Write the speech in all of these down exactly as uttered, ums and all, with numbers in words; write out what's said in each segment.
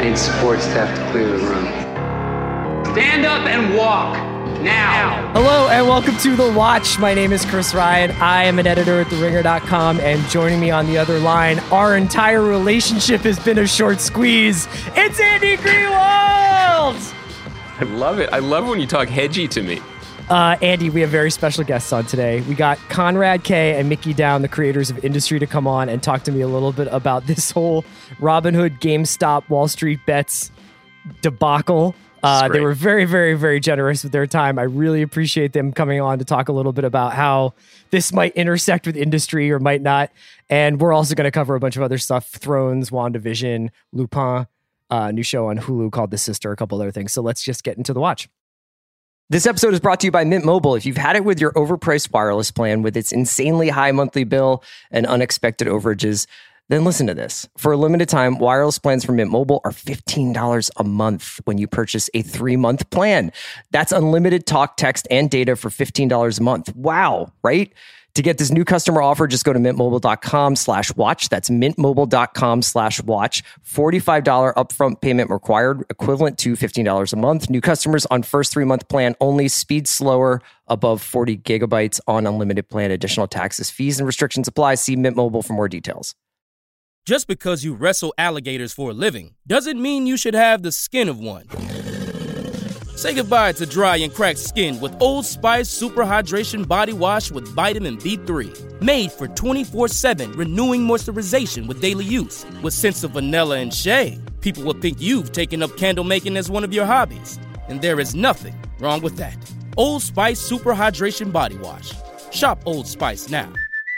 need support staff to clear the room. Stand up and walk. Now. Hello and welcome to The Watch. My name is Chris Ryan. I am an editor at the ringer dot com, and joining me on the other line, our entire relationship has been a short squeeze. It's Andy Greenwald! I love it. I love when you talk hedgy to me. Uh, Andy, we have very special guests on today. We got Conrad K. and Mickey Down, the creators of Industry, to come on and talk to me a little bit about this whole Robinhood, GameStop, Wall Street Bets debacle. Uh, they were very, very, very generous with their time. I really appreciate them coming on to talk a little bit about how this might intersect with Industry or might not. And we're also going to cover a bunch of other stuff: Thrones, WandaVision, Lupin, uh, new show on Hulu called The Sister, a couple other things. So let's just get into The Watch. This episode is brought to you by Mint Mobile. If you've had it with your overpriced wireless plan with its insanely high monthly bill and unexpected overages, then listen to this. For a limited time, wireless plans from Mint Mobile are fifteen dollars a month when you purchase a three-month plan. That's unlimited talk, text, and data for fifteen dollars a month. Wow, right? To get this new customer offer, just go to mintmobile.com slash watch. That's mintmobile.com slash watch. forty-five dollars upfront payment required, equivalent to fifteen dollars a month. New customers on first three-month plan only. Speed slower, above forty gigabytes on unlimited plan. Additional taxes, fees, and restrictions apply. See Mint Mobile for more details. Just because you wrestle alligators for a living doesn't mean you should have the skin of one. Say goodbye to dry and cracked skin with Old Spice Super Hydration Body Wash with Vitamin B three. Made for twenty-four seven renewing moisturization with daily use. With scents of vanilla and shea, people will think you've taken up candle making as one of your hobbies. And there is nothing wrong with that. Old Spice Super Hydration Body Wash. Shop Old Spice now.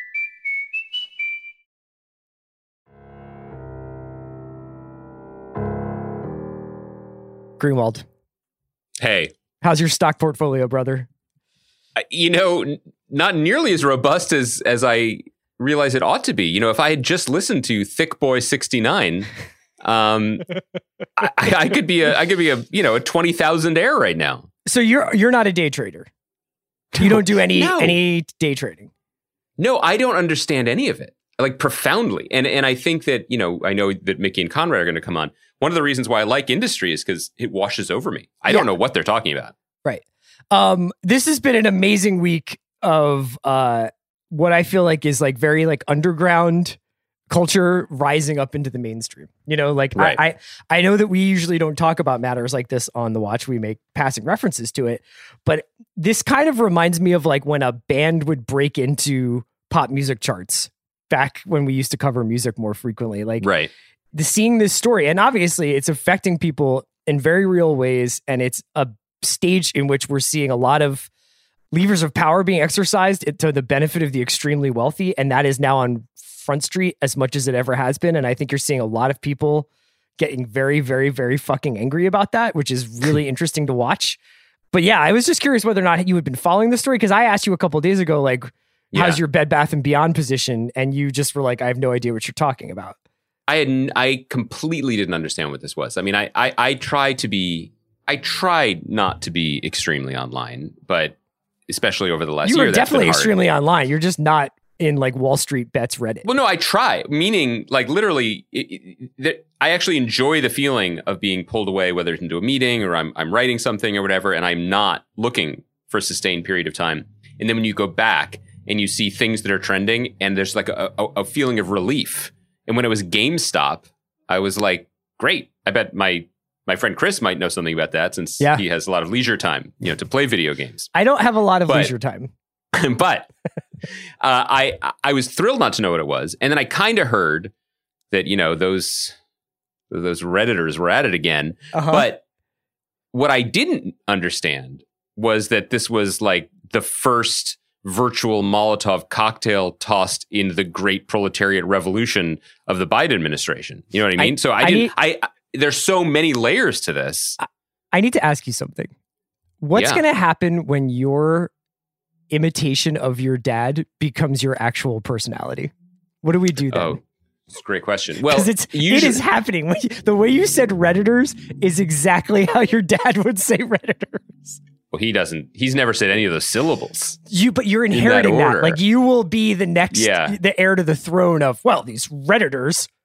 Greenwald. Hey. How's your stock portfolio, brother? You know, n- not nearly as robust as as I realize it ought to be. You know, if I had just listened to Thick Boy sixty-nine, um, I, I could be a I could be a you know a twenty thousand air right now. So you're you're not a day trader. You don't do any no. any day trading. No, I don't understand any of it, like profoundly. And and I think that, you know, I know that Mickey and Conrad are going to come on. One of the reasons why I like Industry is because it washes over me. I yeah. don't know what they're talking about. Right. Um, this has been an amazing week of uh, what I feel like is like very like underground culture rising up into the mainstream. You know, like right. I, I I know that we usually don't talk about matters like this on The Watch. We make passing references to it. But this kind of reminds me of like when a band would break into pop music charts back when we used to cover music more frequently. Like, right. The seeing this story, and obviously it's affecting people in very real ways, and it's a stage in which we're seeing a lot of levers of power being exercised to the benefit of the extremely wealthy, and that is now on Front Street as much as it ever has been. And I think you're seeing a lot of people getting very, very, very fucking angry about that, which is really interesting to watch. But yeah, I was just curious whether or not you had been following the story, because I asked you a couple of days ago, like, yeah. how's your Bed Bath and Beyond position? And you just were like, I have no idea what you're talking about. I had I completely didn't understand what this was. I mean, I, I I try to be I tried not to be extremely online, but especially over the last you year, were that's definitely been hard. Extremely online. You're just not in like Wall Street Bets Reddit. Well, no, I try. Meaning, like literally, it, it, I actually enjoy the feeling of being pulled away, whether it's into a meeting or I'm I'm writing something or whatever, and I'm not looking for a sustained period of time. And then when you go back and you see things that are trending, and there's like a, a, a feeling of relief. And when it was GameStop, I was like, great. I bet my my friend Chris might know something about that, since yeah. he has a lot of leisure time, you know, to play video games. I don't have a lot of but, leisure time. But uh, I I was thrilled not to know what it was. And then I kind of heard that, you know, those those Redditors were at it again. Uh-huh. But what I didn't understand was that this was like the first virtual Molotov cocktail tossed in the great proletariat revolution of the Biden administration. You know what I mean? I, so I, I didn't, need, I, I, there's so many layers to this. I, I need to ask you something. What's yeah. going to happen when your imitation of your dad becomes your actual personality? What do we do then? Oh, it's a great question. Well, it's, usually, it is happening. The way you said Redditors is exactly how your dad would say Redditors. Well, he doesn't, he's never said any of those syllables. You, but you're inheriting in that that, order. Like you will be the next, yeah. the heir to the throne of, well, these Redditors.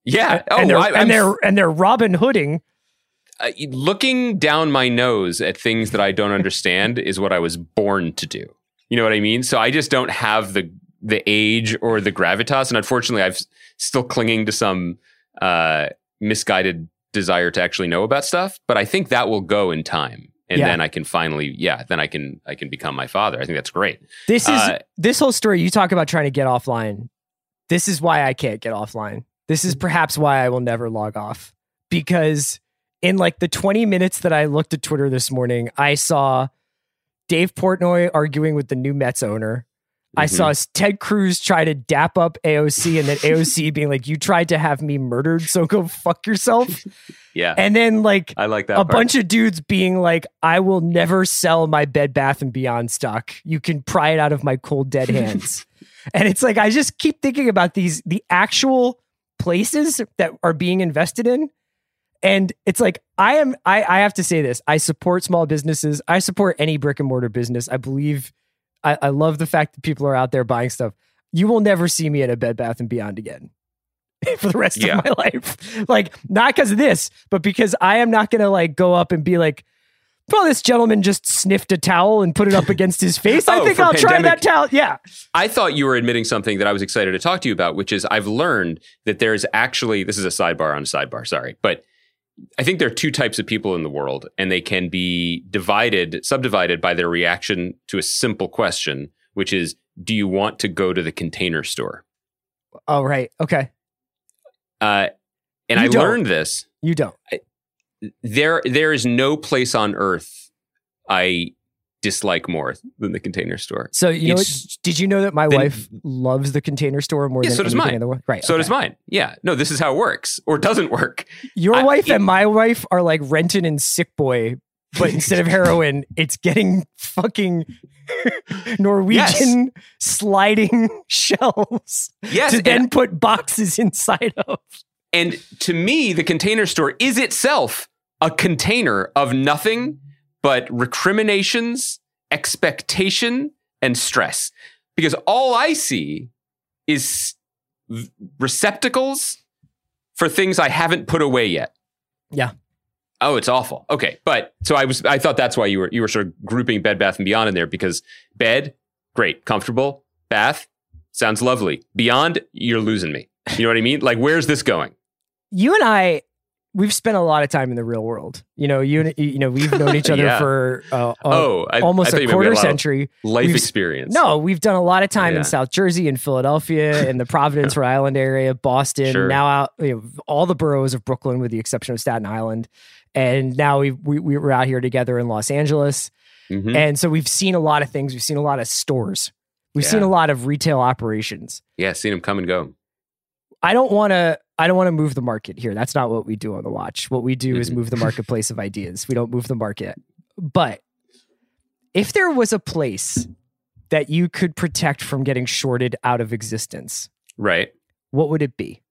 Yeah. Oh, and they're I, and I'm they're and they're Robin Hooding. uh, looking down my nose at things that I don't understand is what I was born to do. You know what I mean? So I just don't have the the age or the gravitas, and unfortunately, I've still clinging to some uh, misguided desire to actually know about stuff. But I think that will go in time, and Yeah. then I can finally, yeah, then I can I can become my father. I think that's great. This is Uh, this whole story. You talk about trying to get offline. This is why I can't get offline. This is perhaps why I will never log off, because in like the twenty minutes that I looked at Twitter this morning, I saw Dave Portnoy arguing with the new Mets owner. I Mhm. saw Ted Cruz try to dap up A O C, and then A O C being like, "You tried to have me murdered, so go fuck yourself." Yeah, And then like I like that. a part. bunch of dudes being like, "I will never sell my Bed Bath and Beyond stock. You can pry it out of my cold dead hands." And it's like I just keep thinking about these the actual places that are being invested in. And it's like I am I, I have to say this. I support small businesses. I support any brick and mortar business. I believe I, I love the fact that people are out there buying stuff. You will never see me at a Bed Bath and Beyond again for the rest Yeah. of my life. Like, not because of this, but because I am not gonna like go up and be like, well, this gentleman just sniffed a towel and put it up against his face. I Oh, think for I'll try pandemic- that towel. Yeah. I thought you were admitting something that I was excited to talk to you about, which is I've learned that there's actually, this is a sidebar on a sidebar, sorry, but I think there are two types of people in the world, and they can be divided, subdivided by their reaction to a simple question, which is, do you want to go to the Container Store? Oh, right. Okay. Uh, and You I don't. learned this. You don't. There, there is no place on earth I dislike more than the Container Store. So, you know, what, It's- did you know that my then- wife loves the Container Store more Yeah, than so does anything mine. in the world? Right. So okay. does mine. Yeah. No, this is how it works, or doesn't work. Your I- wife it- and my wife are like Renton and Sick Boy, but instead of heroin, it's getting fucking Norwegian sliding shelves Yes. to and- then put boxes inside of. And to me, the Container Store is itself a container of nothing but recriminations, expectation, and stress. Because all I see is v- receptacles for things I haven't put away yet. Yeah. Oh, it's awful. Okay, but so I was. I thought that's why you were you were sort of grouping Bed Bath and Beyond in there, because bed, great, comfortable. Bath, sounds lovely. Beyond, you're losing me. You know what I mean? Like, where's this going? You and I, we've spent a lot of time in the real world. You know, you you know, we've known each other Yeah. for uh, uh, Oh, I- almost I thought a you meant we had quarter a lot of century. Life We've- experience. No, we've done a lot of time Yeah. in South Jersey, in Philadelphia, in the Providence, Rhode Island area, Boston, Sure. now out, you know, all the boroughs of Brooklyn with the exception of Staten Island. And now we we we were out here together in Los Angeles. Mhm. And so we've seen a lot of things. We've seen a lot of stores. We've Yeah. seen a lot of retail operations. Yeah, seen him come and go. I don't want to I don't want to move the market here. That's not what we do on the watch. What we do is Mhm. move the marketplace of ideas. We don't move the market. But if there was a place that you could protect from getting shorted out of existence, Right. what would it be?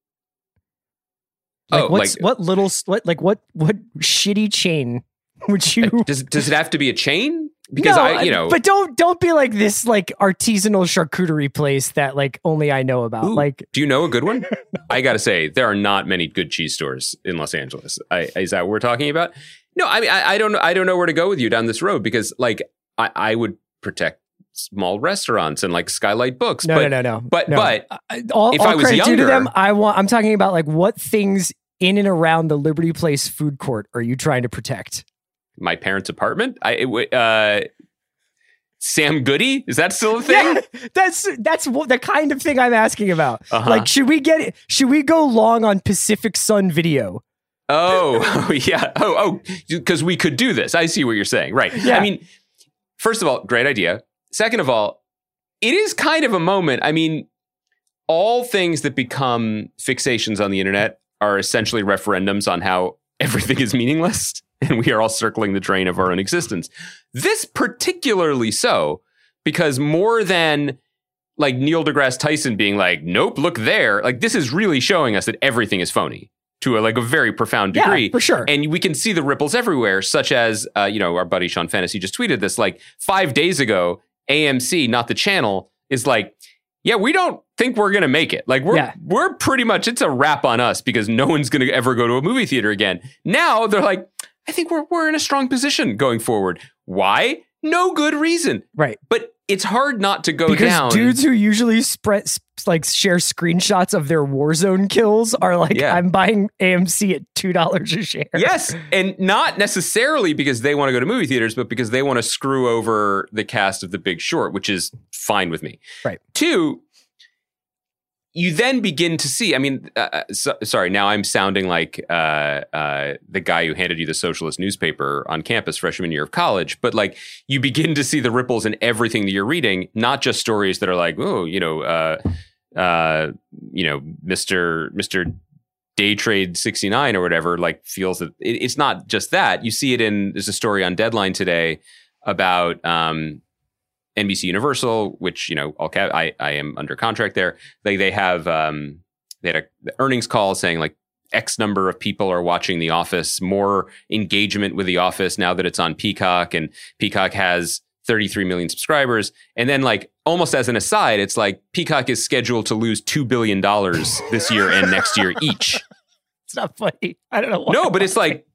Like Oh, what's like- what little what like what what shitty chain would you Does does it have to be a chain? Because No, I, you know, but don't don't be like this like artisanal charcuterie place that like only I know about. Ooh, Like do you know a good one? I got to say, there are not many good cheese stores in Los Angeles. I, is that what we're talking about? No, I mean, I, I don't, I don't know where to go with you down this road, because, like, I, I would protect small restaurants and like Skylight Books. no but, no no no. But, no. but I- all, if all I was credit due to younger- them, I want. I'm talking about like what things in and around the Liberty Place food court are you trying to protect? my parents' apartment, I, it, w- uh, Sam Goody, is that still a thing? Yeah, that's that's what, the kind of thing I'm asking about. Uh-huh. Like, should we get should we go long on Pacific Sun Video? Oh, oh, yeah. Oh, oh, because we could do this. I see what you're saying. Right. Yeah. I mean, first of all, great idea. Second of all, it is kind of a moment. I mean, all things that become fixations on the internet are essentially referendums on how everything is meaningless, and we are all circling the drain of our own existence. This particularly so, because more than like Neil deGrasse Tyson being like, nope, look there. Like, this is really showing us that everything is phony to a, like a very profound degree. Yeah, for sure. And we can see the ripples everywhere, such as, uh, you know, our buddy Sean Fantasy just tweeted this, like five days ago, A M C, not the channel, is like, yeah, we don't think we're going to make it. Like we're, Yeah. we're pretty much, it's a wrap on us because no one's going to ever go to a movie theater again. Now they're like, I think we're, we're in a strong position going forward. Why? No good reason. Right. But it's hard not to go Because down. dudes who usually spread like share screenshots of their Warzone kills are like, Yeah. I'm buying A M C at two dollars a share. Yes, and not necessarily because they want to go to movie theaters, but because they want to screw over the cast of The Big Short, which is fine with me. Right. Two, you then begin to see, I mean, uh, so, sorry, now I'm sounding like uh, uh, the guy who handed you the socialist newspaper on campus freshman year of college, but like you begin to see the ripples in everything that you're reading, not just stories that are like, oh, you know, uh, uh, you know, Mister Mister Day Trade sixty-nine or whatever, like feels that it, it's not just that. You see it in, there's a story on Deadline today about um, N B C Universal, which, you know, all ca- I, I am under contract there. They they have um, they had a the earnings call saying like X number of people are watching The Office, more engagement with The Office now that it's on Peacock, and Peacock has thirty-three million subscribers. And then like almost as an aside, it's like Peacock is scheduled to lose two billion dollars this year and next year each. It's not funny. I don't know why. No, but it's like,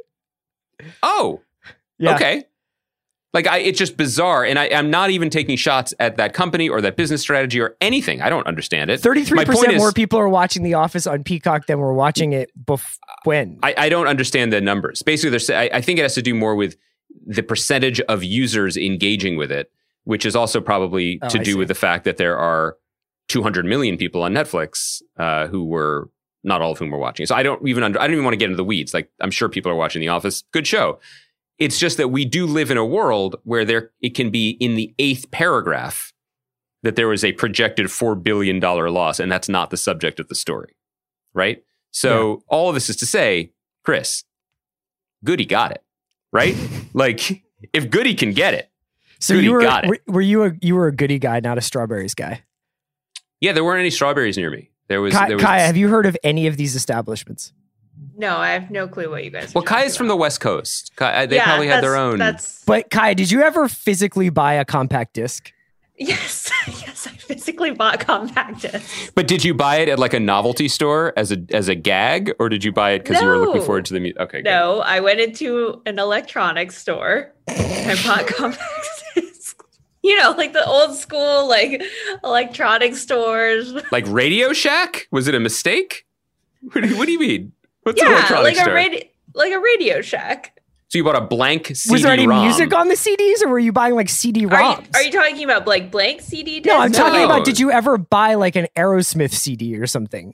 oh, Yeah. okay. Like, I, it's just bizarre. And I, I'm not even taking shots at that company or that business strategy or anything. I don't understand it. thirty-three My point percent is- more people are watching The Office on Peacock than were watching it bef- when. I, I don't understand the numbers. Basically, there's, I, I think it has to do more with the percentage of users engaging with it, which is also probably Oh, to I do see. with the fact that there are two hundred million people on Netflix uh, who were, not all of whom were watching. So I don't even under, I don't even want to get into the weeds. Like, I'm sure people are watching The Office. Good show. It's just that we do live in a world where there it can be in the eighth paragraph that there was a projected four billion dollars loss, and that's not the subject of the story, right? So all of this is to say, Chris, Goody got it, right? Like, if Goody can get it, So Goody you were, got it. were were you a you were a Goody guy, not a Strawberries guy? yeah, there weren't any strawberries near me. There was, Kai, there was Kaya, have you heard of any of these establishments? No, I have no clue what you guys. well, are talking Kaya's from the about. West Coast. Kai, they Yeah, probably had their that's- own. That's But Kaya, did you ever physically buy a compact disc? yes, yes. I physically bought compact discs. But did you buy it at like a novelty store as a as a gag, or did you buy it because you were looking No. forward to the music? Okay, good. No, I went into an electronics store and bought compact discs. You know, like the old school, like electronic stores. Like Radio Shack? Was it a mistake? What do you, what do you mean? What's an Yeah, electronics like store? a radio, like a Radio Shack. So you bought a blank C D Was there any ROM. music on the C Ds, or were you buying like C D Are ROMs? you, are you talking about like blank C D discs? no, I'm talking No. about. Did you ever buy like an Aerosmith C D or something?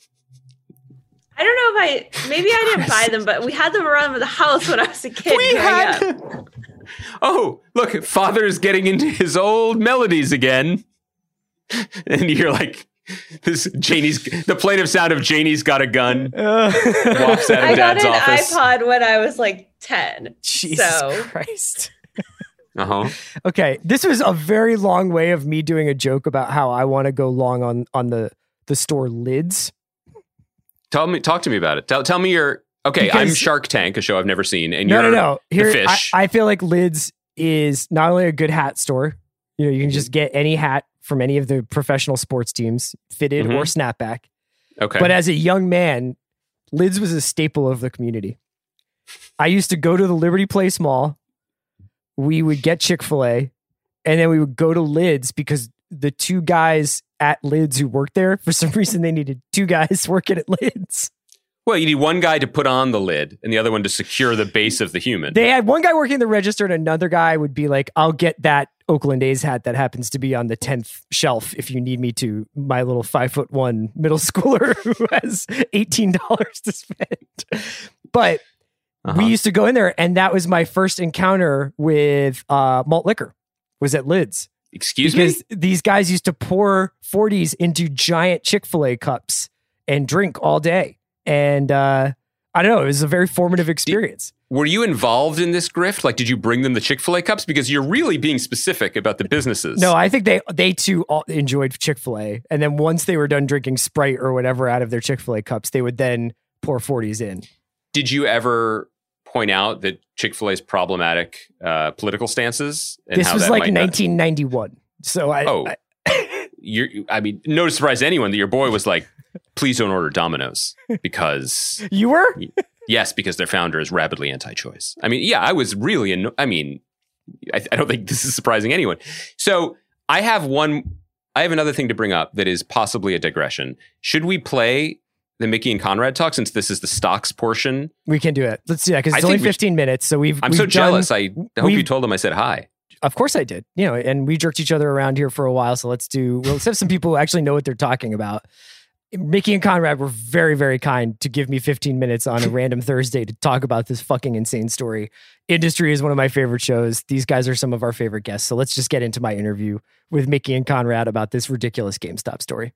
I don't know if I. Maybe I didn't buy them, but we had them around the house when I was a kid. We growing had- up. Oh, look, Father's getting into his old melodies again. And you're like, this Janie's, the plaintive sound of Janie's got a gun. Uh, Walks out of I got Dad's an office. iPod when I was like ten. Jesus So- Christ. Uh-huh. Okay, this was a very long way of me doing a joke about how I want to go long on on the the store lids. Tell me, talk to me about it. Tell, tell me your, okay, Because- I'm Shark Tank, a show I've never seen. And No, you're no, no. Here, the fish. I, I feel like Lids is not only a good hat store. You know, you can just get any hat from any of the professional sports teams, fitted Mhm. or snapback. okay. But as a young man, Lids was a staple of the community. I used to go to the Liberty Place Mall. We would get Chick-fil-A, and then we would go to Lids because the two guys at Lids who worked there, for some reason, they needed two guys working at Lids. well, you need one guy to put on the lid and the other one to secure the base of the human. They had one guy working the register, and another guy would be like, I'll get that Oakland A's hat that happens to be on the tenth shelf if you need me to. My little five foot one middle schooler who has eighteen dollars to spend. But Uh-huh. we used to go in there, and that was my first encounter with uh, malt liquor, was at Lids. Excuse Because me? these guys used to pour forties into giant Chick-fil-A cups and drink all day. And uh, I don't know, it was a very formative experience. Were you involved in this grift? Like, did you bring them the Chick-fil-A cups? Because you're really being specific about the businesses. No, I think they they too all enjoyed Chick-fil-A. And then once they were done drinking Sprite or whatever out of their Chick-fil-A cups, they would then pour forties in. Did you ever point out that Chick-fil-A's problematic uh, political stances? And This how was that like might not- nineteen ninety-one. So I, Oh. I you're, I mean, no surprise to anyone that your boy was like, please don't order Domino's because you were? Yes, because their founder is rabidly anti-choice. I mean, yeah, I was really, anno- I mean, I, I don't think this is surprising anyone. So I have one, I have another thing to bring up that is possibly a digression. Should we play the Mickey and Conrad talk since this is the stocks portion? We can do it. Let's do that because it's I only think we fifteen minutes. So we've. I'm we've so done, jealous. I hope we've- you told them I said hi. Of course I did. You know, and we jerked each other around here for a while. So let's do, well, let's have some people who actually know what they're talking about. Mickey and Conrad were very, very kind to give me fifteen minutes on a random Thursday to talk about this fucking insane story. Industry is one of my favorite shows. These guys are some of our favorite guests. So let's just get into my interview with Mickey and Conrad about this ridiculous GameStop story.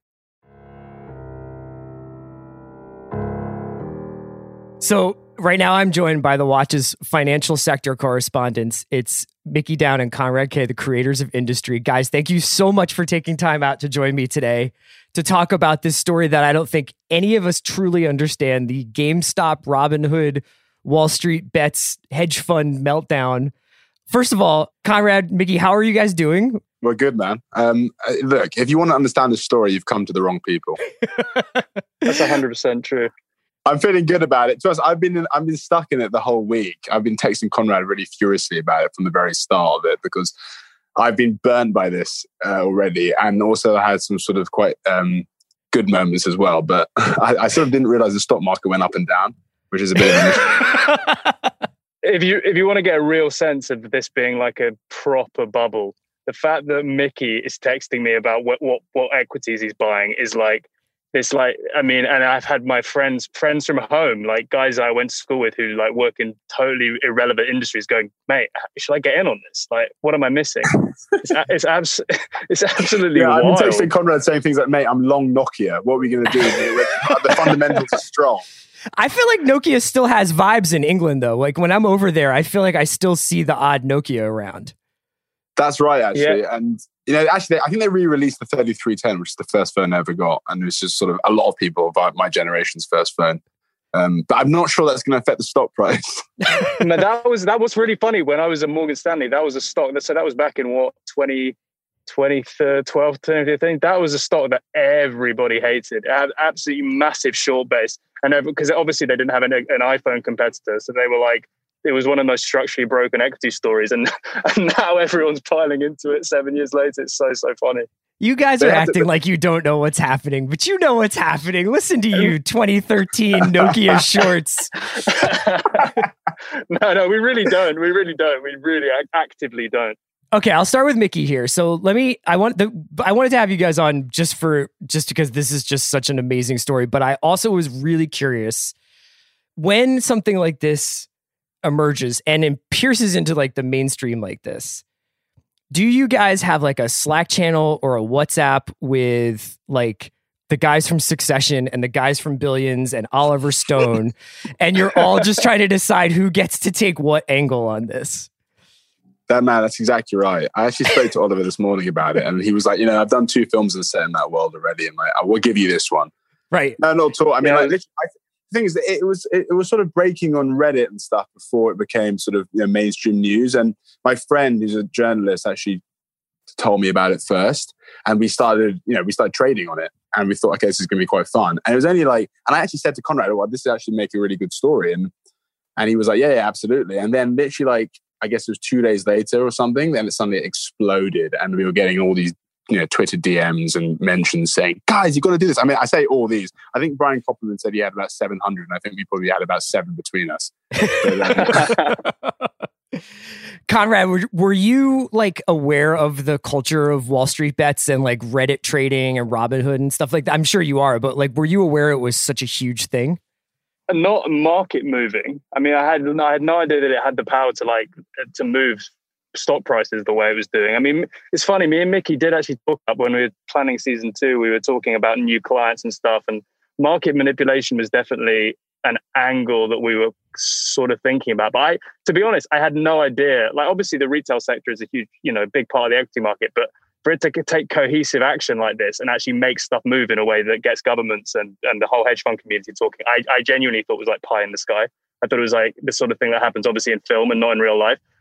So right now I'm joined by The Watch's financial sector correspondents. It's Mickey Down and Conrad K, the creators of Industry. Guys, thank you so much for taking time out to join me today to talk about this story that I don't think any of us truly understand, the GameStop, Robinhood, Wall Street bets, hedge fund meltdown. First of all, Conrad, Mickey, how are you guys doing? We're good, man. Um, look, if you want to understand the story, you've come to the wrong people. That's one hundred percent true. I'm feeling good about it. To us, I've been in, I've been stuck in it the whole week. I've been texting Conrad really furiously about it from the very start of it because I've been burned by this uh, already, and also I had some sort of quite um, good moments as well. But I, I sort of didn't realize the stock market went up and down, which is a bit of an issue. If you if you want to get a real sense of this being like a proper bubble, the fact that Mickey is texting me about what what, what equities he's buying is like. It's like, I mean, and I've had my friends, friends from home, like guys I went to school with who like work in totally irrelevant industries going, mate, should I get in on this? Like, what am I missing? It's, it's, abs- it's absolutely yeah, wild. I've been texting Conrad saying things like, mate, I'm long Nokia. What are we going to do? The fundamentals are strong. I feel like Nokia still has vibes in England, though. Like when I'm over there, I feel like I still see the odd Nokia around. That's right, actually. Yeah. And, you know, actually, I think they re-released the thirty-three ten, which is the first phone I ever got. And it was just sort of a lot of people of my generation's first phone. Um, but I'm not sure that's going to affect the stock price. No, that was that was really funny. When I was at Morgan Stanley, that was a stock. That, so that was back in what, twenty, twenty twelve, twenty fifteen. That was a stock that everybody hated. It had absolutely massive short base. And because obviously they didn't have an, an iPhone competitor. So they were like, it was one of the most structurally broken equity stories. And, and now everyone's piling into it seven years later. It's so, so funny. You guys They are have to- acting like you don't know what's happening, but you know what's happening. Listen to you, twenty thirteen Nokia shorts. no, no, we really don't. We really don't. We really act- actively don't. Okay, I'll start with Mickey here. So let me. I want the. I wanted to have you guys on just for just because this is just such an amazing story. But I also was really curious when something like this emerges and it pierces into like the mainstream like this. Do you guys have like a Slack channel or a WhatsApp with like the guys from Succession and the guys from Billions and Oliver Stone, and you're all just trying to decide who gets to take what angle on this? That man, that's exactly right. I actually spoke to Oliver this morning about it, and he was like, you know, I've done two films and set in that world already, and like, I will give you this one. Right. No, not at all. I mean, Yeah. like, literally, I, the thing is that it was it, it was sort of breaking on Reddit and stuff before it became sort of, you know, mainstream news. And my friend, who's a journalist, actually told me about it first, and we started, you know, we started trading on it, and we thought, okay, this is going to be quite fun. And it was only like, and I actually said to Conrad, well, this is actually make a really good story, and and he was like, yeah, yeah, absolutely. And then literally, like, I guess it was two days later or something, then it suddenly exploded, and we were getting all these, you know, Twitter D Ms and mentions saying, guys, you've got to do this. I mean, I say all these. I think Brian Koppelman said he had about seven hundred, and I think we probably had about seven between us. But, um, Conrad, were, were you like aware of the culture of Wall Street bets and like Reddit trading and Robinhood and stuff like that? I'm sure you are, but like, were you aware it was such a huge thing? Not market moving. I mean, I had I had no idea that it had the power to like to move stock prices the way it was doing. I mean, it's funny. Me and Mickey did actually talk up when we were planning season two. We were talking about new clients and stuff, and market manipulation was definitely an angle that we were sort of thinking about. But I, to be honest, I had no idea. Like, obviously, the retail sector is a huge, you know, big part of the equity market, but for it to take cohesive action like this and actually make stuff move in a way that gets governments and, and the whole hedge fund community talking, I, I genuinely thought it was like pie in the sky. I thought it was like the sort of thing that happens obviously in film and not in real life.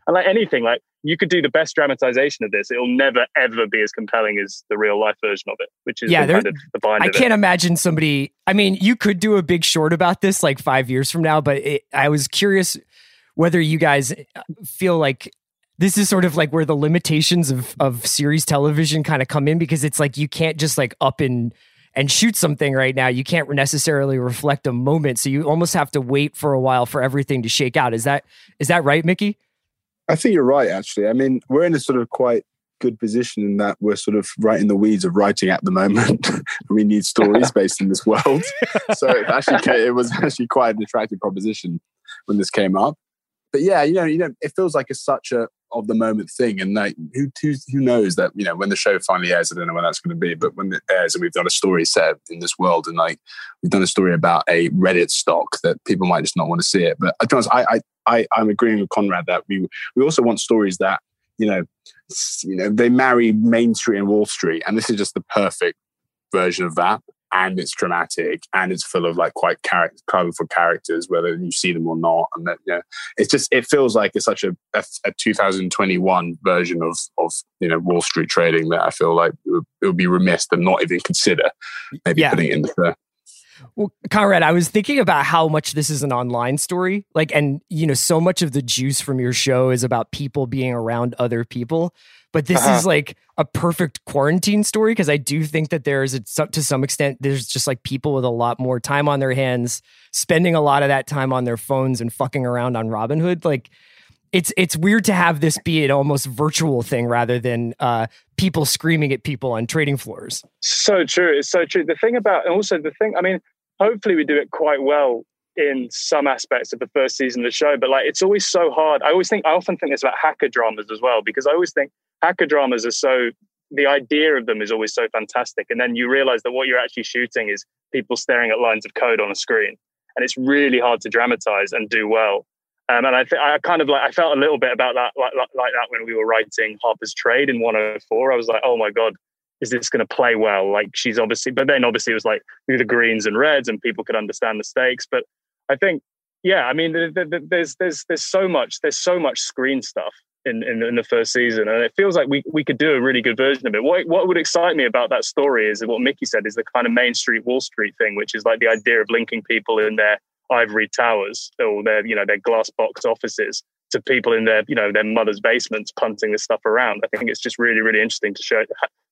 And like anything, like you could do the best dramatization of this, it'll never ever be as compelling as the real life version of it, which is yeah, the, kind of the bind I of can't it. imagine somebody. I mean, you could do a big short about this like five years from now, but it, I was curious whether you guys feel like this is sort of like where the limitations of of series television kind of come in, because it's like you can't just like up and and shoot something right now. You can't necessarily reflect a moment, so you almost have to wait for a while for everything to shake out. Is that is that right, Mickey? I think you're right, actually. I mean, we're in a sort of quite good position in that we're sort of right in the weeds of writing at the moment. We need stories based in this world. So it actually it was actually quite an attractive proposition when this came up. But yeah, you know, you know, it feels like it's such a of the moment thing, and like who who who knows that, you know, when the show finally airs, I don't know when that's going to be, but when it airs and we've done a story set in this world, and like we've done a story about a Reddit stock that people might just not want to see it. But I honest, I I I I'm agreeing with Conrad that we we also want stories that, you know, you know, they marry Main Street and Wall Street, and this is just the perfect version of that. And it's dramatic, and it's full of like quite character, colorful characters, whether you see them or not. And that, you know, it's just, it feels like it's such a, a, a two thousand twenty-one version of of you know Wall Street trading that I feel like it would, it would be remiss to not even consider maybe yeah. putting it in the fair. Well, Conrad, I was thinking about how much this is an online story, like, and you know, so much of the juice from your show is about people being around other people. But this uh-huh. is like a perfect quarantine story, because I do think that there's, a, to some extent, there's just like people with a lot more time on their hands, spending a lot of that time on their phones and fucking around on Robinhood. Like, it's it's weird to have this be an almost virtual thing rather than uh, people screaming at people on trading floors. So true. It's so true. The thing about, and also the thing, I mean, hopefully we do it quite well in some aspects of the first season of the show, but like, it's always so hard. I always think, I often think this about hacker dramas as well, because I always think hacker dramas are so, the idea of them is always so fantastic. And then you realize that what you're actually shooting is people staring at lines of code on a screen. And it's really hard to dramatize and do well. Um, and I think I kind of like, I felt a little bit about that, like, like, like that when we were writing Harper's Trade in one oh four. I was like, oh my God, is this going to play well? Like, she's obviously, but then obviously it was like through the greens and reds and people could understand the stakes. But I think, yeah, I mean, there's, there's, there's so much, there's so much screen stuff in, in, in the first season. And it feels like we, we could do a really good version of it. What, what would excite me about that story is what Mickey said, is the kind of Main Street, Wall Street thing, which is like the idea of linking people in their ivory towers or their, you know, their glass box offices to people in their, you know, their mother's basements punting this stuff around. I think it's just really, really interesting to show,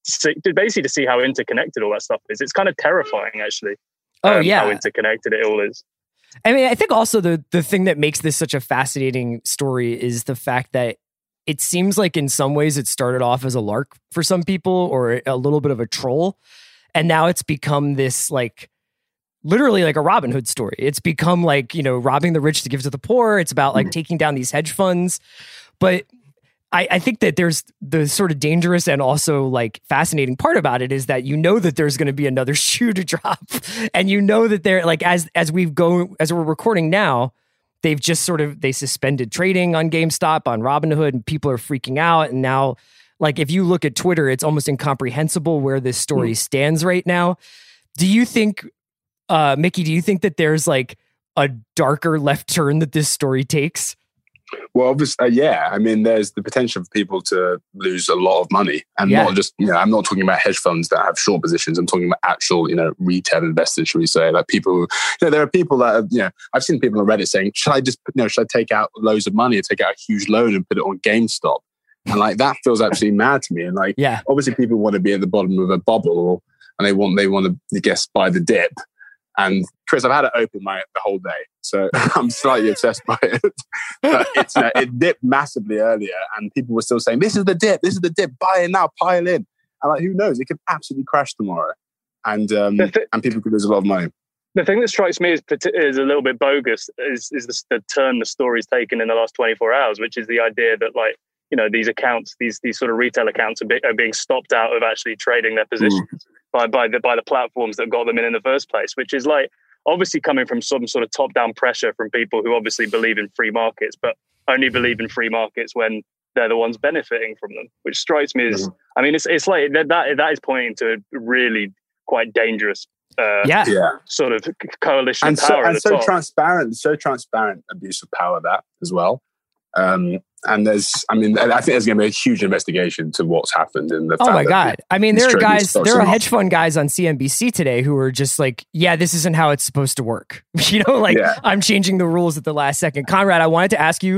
to basically to see how interconnected all that stuff is. It's kind of terrifying, actually. Oh, um, yeah. How interconnected it all is. I mean, I think also the the thing that makes this such a fascinating story is the fact that it seems like in some ways it started off as a lark for some people or a little bit of a troll. And now it's become this like literally like a Robin Hood story. It's become like, you know, robbing the rich to give to the poor. It's about like taking down these hedge funds. But I, I think that there's the sort of dangerous and also like fascinating part about it is that you know that there's going to be another shoe to drop. And you know that they're like, as as we go, as we're recording now, they've just sort of, they suspended trading on GameStop, on Robinhood, and people are freaking out. And now, like, if you look at Twitter, it's almost incomprehensible where this story mm. stands right now. Do you think, uh, Mickey, do you think that there's like a darker left turn that this story takes? Well, obviously, uh, yeah. I mean, there's the potential for people to lose a lot of money, and yeah. not just, you know, I'm not talking about hedge funds that have short positions. I'm talking about actual, you know, retail investors, should we say? Like people who, you know, there are people that, are, you know, I've seen people on Reddit saying, should I just, you know, should I take out loads of money and take out a huge loan and put it on GameStop? And like, that feels absolutely mad to me. And like, yeah. obviously people want to be at the bottom of a bubble, or, and they want, they want to, I guess, buy the dip. And Chris, I've had it open my the whole day, so I'm slightly obsessed by it. But it's uh, it dipped massively earlier, and people were still saying, "This is the dip. This is the dip. Buy it now. Pile in." And like, who knows? It could absolutely crash tomorrow, and um, th- and people could lose a lot of money. The thing that strikes me as is a little bit bogus is is the, the turn the story's taken in the last twenty-four hours, which is the idea that, like, you know, these accounts, these these sort of retail accounts are, be, are being stopped out of actually trading their positions mm. by by the by the platforms that got them in in the first place, which is like obviously coming from some sort of top-down pressure from people who obviously believe in free markets, but only believe in free markets when they're the ones benefiting from them, which strikes me as, mm. I mean, it's it's like that that, that is pointing to a really quite dangerous uh, yeah. yeah. sort of coalition and of power so, at and the so top. transparent, so transparent abuse of power that as well. Um, And there's, I mean, I think there's going to be a huge investigation to what's happened in the. Oh my God. I mean, there are guys, there are off. hedge fund guys on C N B C today who are just like, yeah, this isn't how it's supposed to work. You know, like Yeah. I'm changing the rules at the last second. Conrad, I wanted to ask you.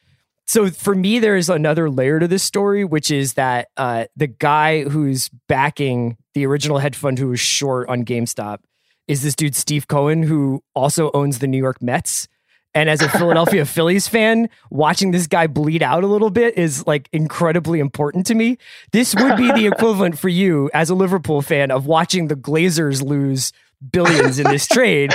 So for me, there's another layer to this story, which is that uh, the guy who's backing the original hedge fund who was short on GameStop is this dude, Steve Cohen, who also owns the New York Mets. And as a Philadelphia Phillies fan, watching this guy bleed out a little bit is like incredibly important to me. This would be the equivalent for you as a Liverpool fan of watching the Glazers lose billions in this trade.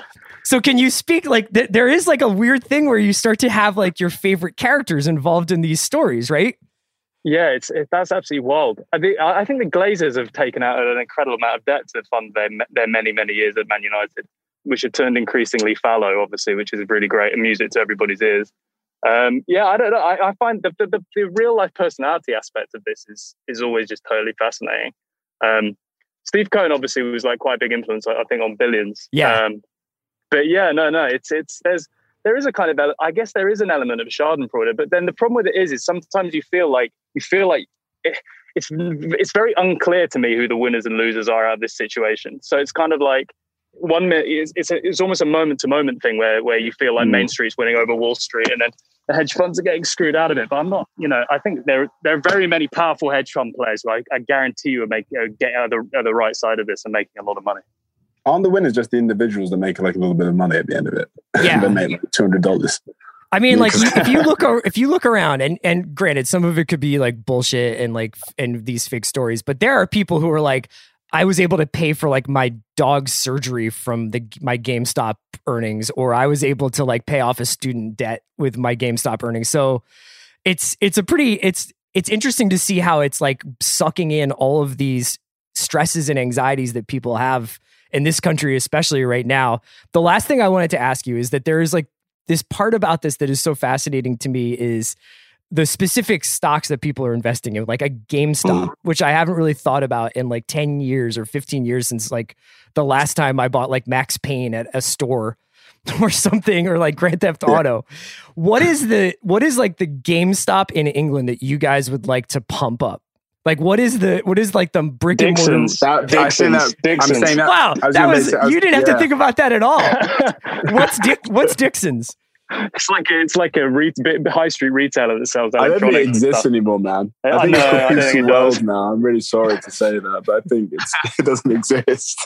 So can you speak like th- there is like a weird thing where you start to have like your favorite characters involved in these stories, right? Yeah, it's it, that's absolutely wild. I think I think the Glazers have taken out an incredible amount of debt to fund their their many many years at Man United, which have turned increasingly fallow, obviously, which is really great and music to everybody's ears. Um, yeah, I don't know. I, I find the, the the real life personality aspect of this is is always just totally fascinating. Um, Steve Cohen obviously was like quite a big influence, I think, on Billions. Yeah. Um, but yeah, no, no, it's it's there's there is a kind of I guess there is an element of Schadenfreude, but then the problem with it is is sometimes you feel like you feel like it, it's it's very unclear to me who the winners and losers are out of this situation. So it's kind of like. One minute it's it's, a, it's almost a moment to moment thing where where you feel like mm. Main Street's winning over Wall Street, and then the hedge funds are getting screwed out of it. But I'm not, you know, I think there there are very many powerful hedge fund players who I, I guarantee you are making uh, get out of the, uh, the right side of this and making a lot of money. Aren't the winners just the individuals that make like a little bit of money at the end of it? Yeah, they make like two hundred dollars. I mean, like you, if you look if you look around, and and granted, some of it could be like bullshit and like and these fake stories, but there are people who are like, I was able to pay for like my dog's surgery from the my GameStop earnings, or I was able to like pay off a student debt with my GameStop earnings. So it's it's a pretty it's it's interesting to see how it's like sucking in all of these stresses and anxieties that people have in this country, especially right now. The last thing I wanted to ask you is that there is like this part about this that is so fascinating to me is the specific stocks that people are investing in, like a GameStop, mm. which I haven't really thought about in like ten years or fifteen years since like the last time I bought like Max Payne at a store or something, or like Grand Theft Auto. Yeah. What is the, what is like the GameStop in England that you guys would like to pump up? Like what is the, what is like the brick and mortar? That, Dixon's. Dixon's. I'm saying that. Wow. Was that was, was, you didn't have yeah. to think about that at all. what's Di- what's Dixon's? It's like a, it's like a re- high street retailer that sells I don't think it exists stuff. anymore, man. I, I think know, it's I don't confused think the it world does. now. I'm really sorry to say that, but I think it's, it doesn't exist.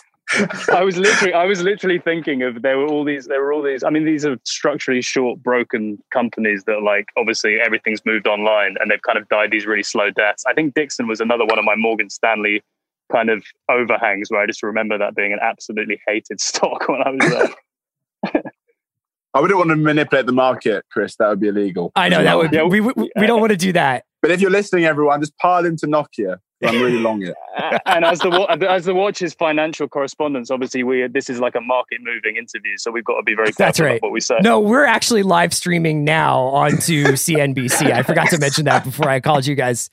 I was literally, I was literally thinking of there were all these, there were all these. I mean, these are structurally short, broken companies that, like, obviously everything's moved online and they've kind of died these really slow deaths. I think Dixon was another one of my Morgan Stanley kind of overhangs where I just remember that being an absolutely hated stock when I was there. I wouldn't want to manipulate the market, Chris. That would be illegal. I know that would. Be, we we, we don't want to do that. But if you're listening, everyone, just pile into Nokia. I'm really long it. And as the as the Watch's financial correspondents, obviously we this is like a market moving interview, so we've got to be very careful That's right. about what we say. No, we're actually live streaming now onto C N B C. I forgot to mention that before I called you guys.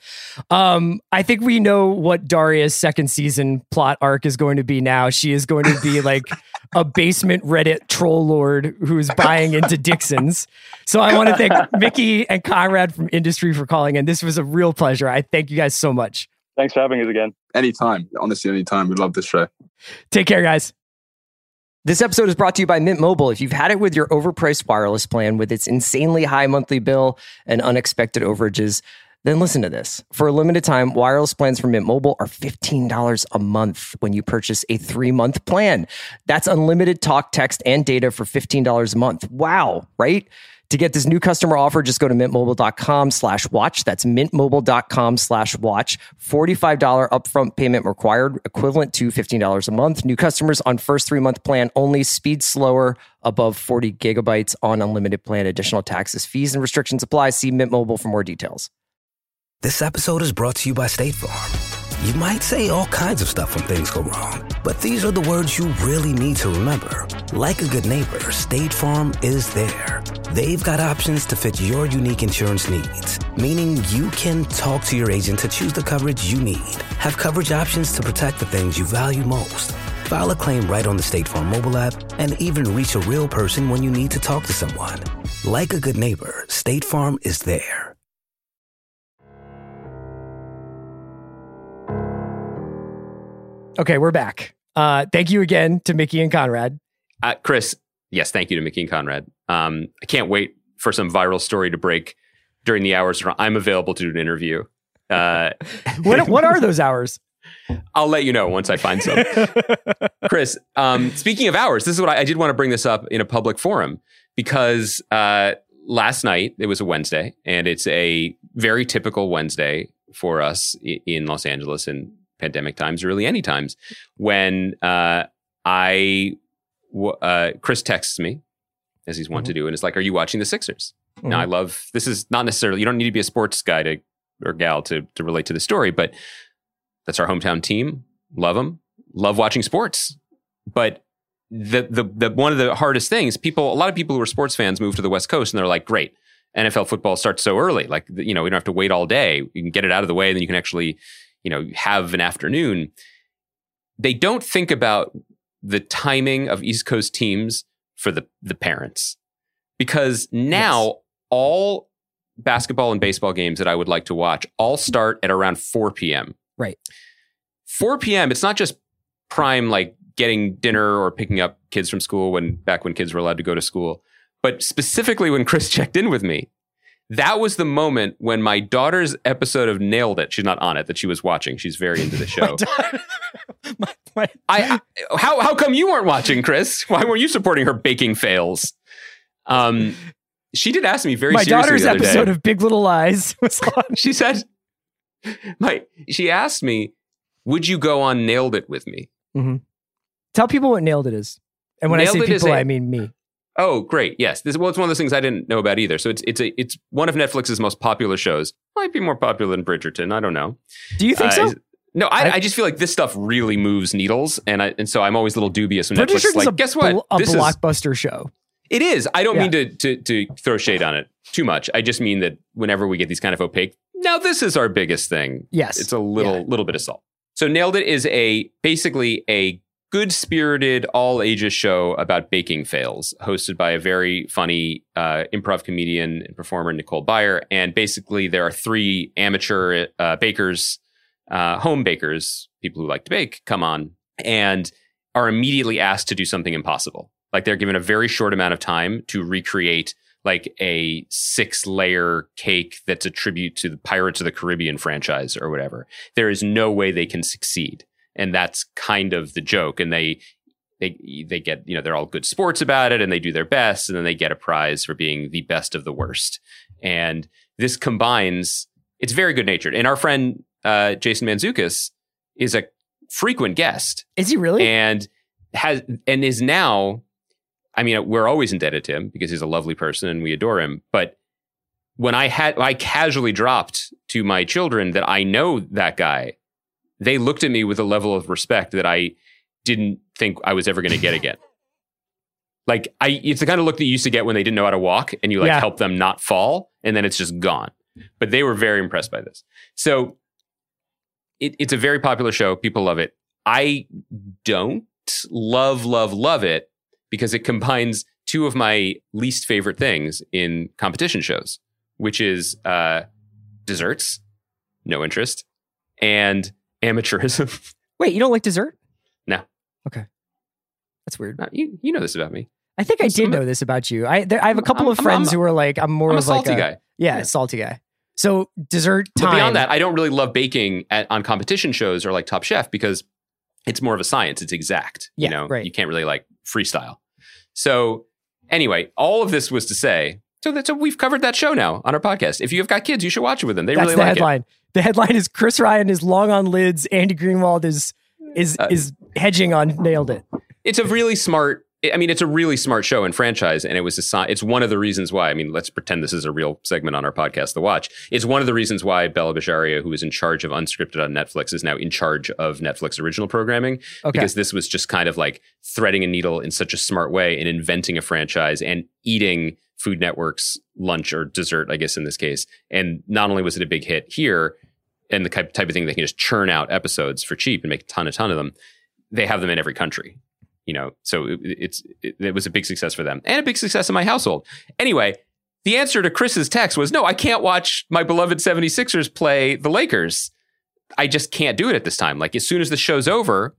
Um, I think we know what Daria's second season plot arc is going to be now. She is going to be like a basement Reddit troll lord who's buying into Dixon's. So I want to thank Mickey and Conrad from Industry for calling in. This was a real pleasure. I thank you guys so much. Thanks for having us again. Anytime. Honestly, anytime. We love this show. Take care, guys. This episode is brought to you by Mint Mobile. If you've had it with your overpriced wireless plan with its insanely high monthly bill and unexpected overages, then listen to this. For a limited time, wireless plans from Mint Mobile are fifteen dollars a month when you purchase a three-month plan. That's unlimited talk, text, and data for fifteen dollars a month. Wow, right? To get this new customer offer, just go to mintmobile.com slash watch. That's mintmobile.com slash watch. forty-five dollars upfront payment required, equivalent to fifteen dollars a month. New customers on first three-month plan only. Speed slower, above forty gigabytes on unlimited plan. Additional taxes, fees, and restrictions apply. See Mint Mobile for more details. This episode is brought to you by State Farm. You might say all kinds of stuff when things go wrong, but these are the words you really need to remember. Like a good neighbor, State Farm is there. They've got options to fit your unique insurance needs, meaning you can talk to your agent to choose the coverage you need. Have coverage options to protect the things you value most. File a claim right on the State Farm mobile app and even reach a real person when you need to talk to someone. Like a good neighbor, State Farm is there. Okay, we're back. Uh, thank you again to Mickey and Conrad. Uh, Chris, yes, thank you to Mickey and Conrad. Um, I can't wait for some viral story to break during the hours where I'm available to do an interview. Uh, what what are those hours? I'll let you know once I find some. Chris, um, speaking of hours, this is what I, I did want to bring this up in a public forum because uh, last night, it was a Wednesday, and it's a very typical Wednesday for us in Los Angeles in pandemic times, or really any times, when uh, I, uh, Chris texts me, as he's wont mm-hmm. to do, and it's like, are you watching the Sixers? Mm-hmm. Now, I love, this is not necessarily, you don't need to be a sports guy to or gal to to relate to the story, but that's our hometown team. Love them. Love watching sports. But the the the one of the hardest things, people, a lot of people who are sports fans move to the West Coast and they're like, great, N F L football starts so early. Like, you know, we don't have to wait all day. You can get it out of the way, then you can actually, you know, have an afternoon. They don't think about the timing of East Coast teams for the the parents. Because now yes. all basketball and baseball games that I would like to watch all start at around four p.m. Right. four p.m. It's not just prime, like getting dinner or picking up kids from school when back when kids were allowed to go to school. But specifically when Chris checked in with me, that was the moment when my daughter's episode of Nailed It, she's not on it, that she was watching. She's very into the show. my, my, I, I, how, how come you weren't watching, Chris? Why were you supporting her baking fails? Um, She did ask me very my seriously daughter's the other episode day. of Big Little Lies was on. She said, my, she asked me, would you go on Nailed It with me? Mm-hmm. Tell people what Nailed It is. And when Nailed I say It people, a, I mean me. Oh, great. Yes. This, well, it's one of those things I didn't know about either. So it's it's a, it's one of Netflix's most popular shows. Might be more popular than Bridgerton. I don't know. Do you think uh, so? No, I, I, I just feel like this stuff really moves needles. And I and so I'm always a little dubious when Netflix is like, a, guess what? A this blockbuster is, show. It is. I don't yeah. mean to, to to throw shade on it too much. I just mean that whenever we get these kind of opaque, now this is our biggest thing. Yes. It's a little yeah. little bit of salt. So Nailed It is a basically a good-spirited, all-ages show about baking fails, hosted by a very funny uh, improv comedian and performer, Nicole Byer. And basically there are three amateur uh, bakers, uh, home bakers, people who like to bake, come on and are immediately asked to do something impossible. Like they're given a very short amount of time to recreate like a six layer cake that's a tribute to the Pirates of the Caribbean franchise or whatever. There is no way they can succeed. And that's kind of the joke. And they, they, they get, you know, they're all good sports about it and they do their best. And then they get a prize for being the best of the worst. And this combines, it's very good natured. And our friend, uh, Jason Mantzoukas is a frequent guest. Is he really? And has, and is now, I mean, we're always indebted to him because he's a lovely person and we adore him. But when I had, I casually dropped to my children that I know that guy, they looked at me with a level of respect that I didn't think I was ever going to get again. Like I, it's the kind of look that you used to get when they didn't know how to walk and you like yeah. help them not fall and then it's just gone. But they were very impressed by this. So it, it's a very popular show. People love it. I don't love, love, love it because it combines two of my least favorite things in competition shows, which is uh, desserts, no interest, and amateurism. Wait, you don't like dessert? No. Okay. That's weird. Uh, you you know this about me. I think I'm, I did I'm know a, this about you. I there, I have a couple I'm, of friends I'm, I'm, who are like, I'm more I'm of a salty like a guy. Yeah, Yeah. salty guy. So dessert time. But beyond that, I don't really love baking at, on competition shows or like Top Chef because it's more of a science. It's exact. Yeah, you know, right. You can't really like freestyle. So anyway, all of this was to say, so that's a, we've covered that show now on our podcast. If you've got kids, you should watch it with them. They That's really the like headline. it. The headline is Chris Ryan is long on lids. Andy Greenwald is is Uh, is hedging on Nailed It. It's a really smart. I mean, it's a really smart show and franchise, and it was a si- It's one of the reasons why. I mean, let's pretend this is a real segment on our podcast, The Watch. It's one of the reasons why Bella Bajaria, who is in charge of Unscripted on Netflix, is now in charge of Netflix original programming. Okay. Because this was just kind of like threading a needle in such a smart way and inventing a franchise and eating Food Network's lunch or dessert, I guess in this case. And not only was it a big hit here, and the type of thing they can just churn out episodes for cheap and make a ton, a ton of them, they have them in every country. You know, so it, it's it, it was a big success for them and a big success in my household. Anyway, the answer to Chris's text was, no, I can't watch my beloved seventy-sixers play the Lakers. I just can't do it at this time. Like as soon as the show's over,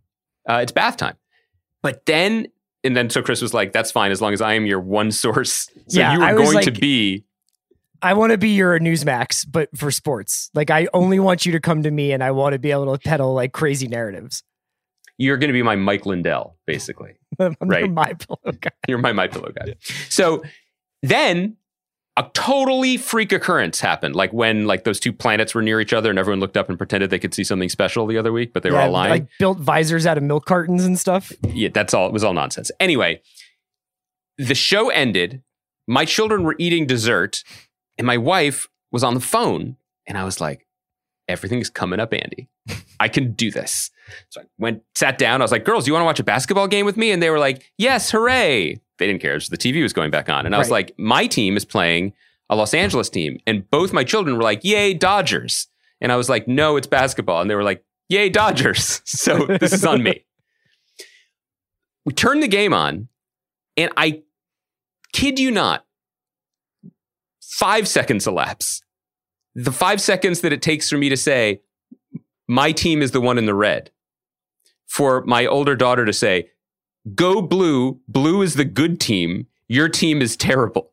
uh, it's bath time. But then, and then so Chris was like, that's fine as long as I am your one source. So Yeah, you were I was going like- to be, I want to be your Newsmax, but for sports. Like, I only want you to come to me, and I want to be able to peddle like crazy narratives. you're going to be my Mike Lindell, basically. I'm Right. your My Pillow guy. You're my My Pillow guy. So then a totally freak occurrence happened, like when like those two planets were near each other and everyone looked up and pretended they could see something special the other week, but they were Yeah, all lying. like built visors out of milk cartons and stuff. Yeah, that's all. It was all nonsense. Anyway, the show ended. My children were eating dessert, and my wife was on the phone. And I was like, everything's coming up, Andy. I can do this. So I went, sat down. I was like, girls, do you want to watch a basketball game with me? And they were like, yes, hooray. They didn't care. The T V was going back on. And I was Right. like, my team is playing a Los Angeles team. And both my children were like, yay, Dodgers. And I was like, no, it's basketball. And they were like, yay, Dodgers. So this is on me. We turned the game on, and I kid you not, five seconds elapse. The five seconds that it takes for me to say, my team is the one in the red. For my older daughter to say, go blue, blue is the good team, your team is terrible.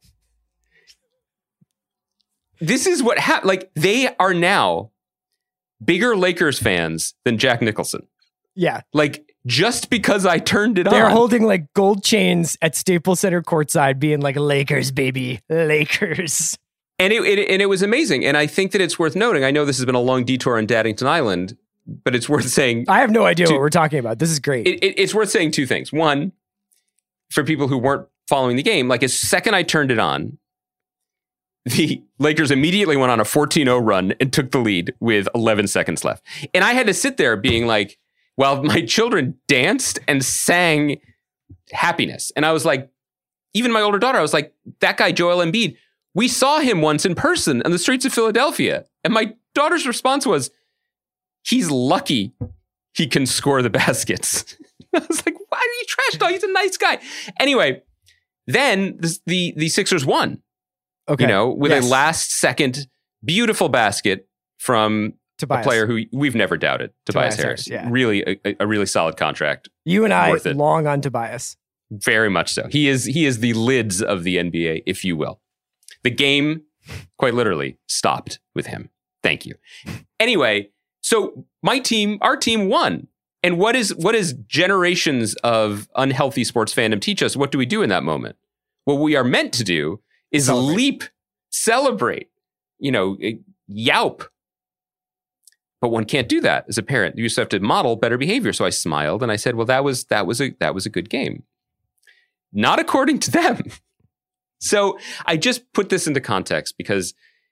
This is what happened. Like, they are now bigger Lakers fans than Jack Nicholson. Yeah. Like, just because I turned it They're on. holding like gold chains at Staples Center courtside, being like, Lakers, baby, Lakers. And it, it and it was amazing. And I think that it's worth noting. I know this has been a long detour on Daddington Island, but it's worth saying. I have no idea Two- what we're talking about. This is great. It, it, it's worth saying two things. One, for people who weren't following the game, like as second I turned it on, the Lakers immediately went on a fourteen oh run and took the lead with eleven seconds left. And I had to sit there being like, while my children danced and sang happiness. And I was like, even my older daughter, I was like, that guy, Joel Embiid, we saw him once in person on the streets of Philadelphia. And my daughter's response was, he's lucky he can score the baskets. I was like, why are you trash talking? He's a nice guy. Anyway, then the, the, the Sixers won, Okay. you know, with Yes. a last second beautiful basket from Tobias. a player who we've never doubted, Tobias, Tobias Harris. Harris, yeah. Really, a, a really solid contract. You and I Worth it. long on Tobias. Very much so. He is he is the lids of the N B A, if you will. The game, quite literally, stopped with him. Thank you. Anyway, so my team, our team won. And what is what is generations of unhealthy sports fandom teach us? What do we do in that moment? What we are meant to do is Celebrate. leap, celebrate, you know, yelp. But one can't do that as a parent. You just have to model better behavior. So I smiled and I said, well, that was that was a that was a good game. Not according to them. So I just put this into context because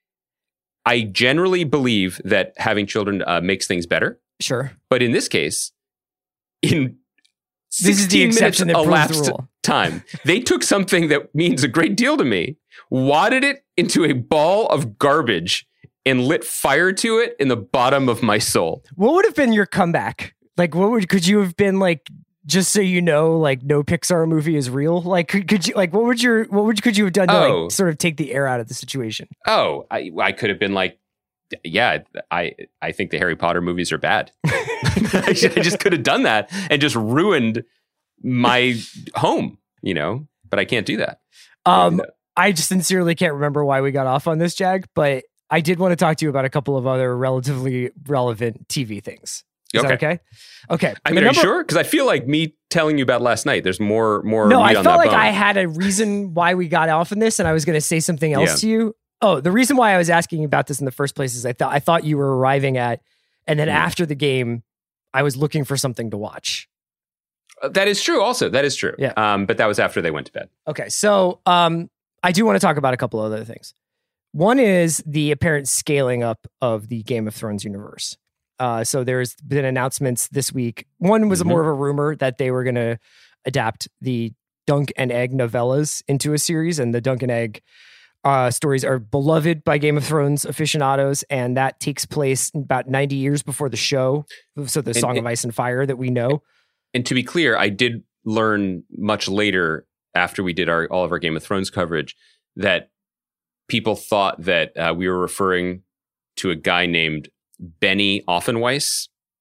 I generally believe that having children uh, makes things better. Sure. But in this case, in This is the sixteen minutes exception that proves the elapsed rule. time, they took something that means a great deal to me, wadded it into a ball of garbage, and lit fire to it in the bottom of my soul. What would have been your comeback? Like, what would could you have been like? Just so you know, like no Pixar movie is real. Like, could, could you like what would your what would could you have done to Oh. like sort of take the air out of the situation? Oh, I, I could have been like, yeah, I I think the Harry Potter movies are bad. I just I just could have done that and just ruined my home, you know, but I can't do that. Um, I just sincerely can't remember why we got off on this, Jag, but I did want to talk to you about a couple of other relatively relevant T V things. Is that okay? Okay. I The mean, are number- you sure? Because I feel like me telling you about last night, there's more more No, meat I on felt that like bone. I had a reason why we got off on this, and I was going to say something else Yeah. to you. Oh, the reason why I was asking about this in the first place is I thought I thought you were arriving at, and then Mm. after the game, I was looking for something to watch. Uh, That is true. Also, that is true. Yeah. Um, but that was after they went to bed. Okay, so um, I do want to talk about a couple of other things. One is the apparent scaling up of the Game of Thrones universe. Uh, so there's been announcements this week. One was Mhm. more of a rumor that they were going to adapt the Dunk and Egg novellas into a series, and the Dunk and Egg uh, stories are beloved by Game of Thrones aficionados, and that takes place about ninety years before the show. So the And- Song of and- Ice and Fire that we know. And to be clear, I did learn much later after we did our all of our Game of Thrones coverage that people thought that uh, we were referring to a guy named Benny Offenweiss,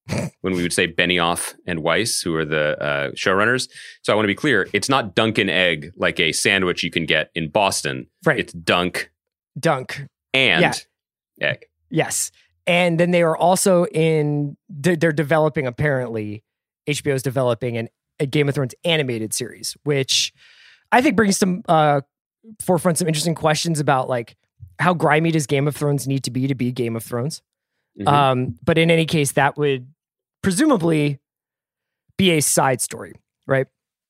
when we would say Benioff and Weiss, who are the uh, showrunners. So I want to be clear. It's not Dunk and Egg like a sandwich you can get in Boston. Right. It's Dunk. Dunk. And yeah. Egg. Yes. And then they are also in, they're, they're developing, apparently, H B O is developing an, a Game of Thrones animated series, which I think brings some, uh, forefront some interesting questions about like, how grimy does Game of Thrones need to be to be Game of Thrones? Mm-hmm. Um, but in any case, that would presumably be a side story, right?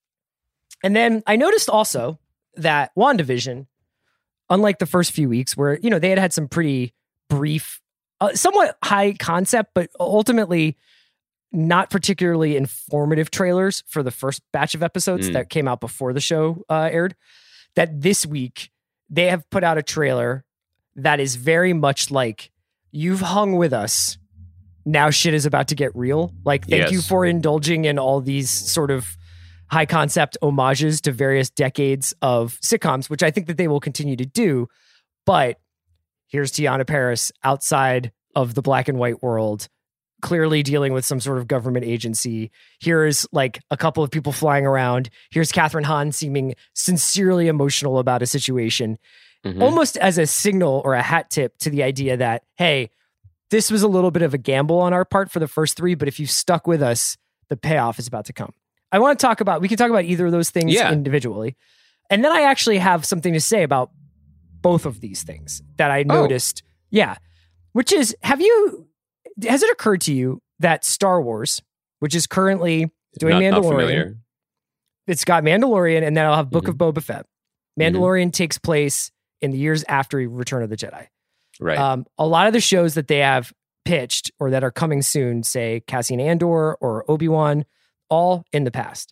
And then I noticed also that WandaVision, unlike the first few weeks where, you know, they had had some pretty brief, uh, somewhat high concept, but ultimately not particularly informative trailers for the first batch of episodes mm. that came out before the show uh, aired, that this week they have put out a trailer that is very much like, you've hung with us. Now shit is about to get real. Like, thank yes. you for indulging in all these sort of high concept homages to various decades of sitcoms, which I think that they will continue to do. But here's Tiana Paris outside of the black and white world, clearly dealing with some sort of government agency. Here's like a couple of people flying around. Here's Catherine Hahn seeming sincerely emotional about a situation, mm-hmm. almost as a signal or a hat tip to the idea that, hey, this was a little bit of a gamble on our part for the first three, but if you stuck with us, the payoff is about to come. I want to talk about, we can talk about either of those things yeah. individually. And then I actually have something to say about both of these things that I noticed. Oh. Yeah. Which is, have you, has it occurred to you that Star Wars, which is currently doing not, Mandalorian, not it's got Mandalorian and then I'll have Book mm-hmm. of Boba Fett. Mandalorian mm-hmm. takes place in the years after Return of the Jedi. Right. Um, a lot of the shows that they have pitched or that are coming soon, say Cassian Andor or Obi-Wan, all in the past.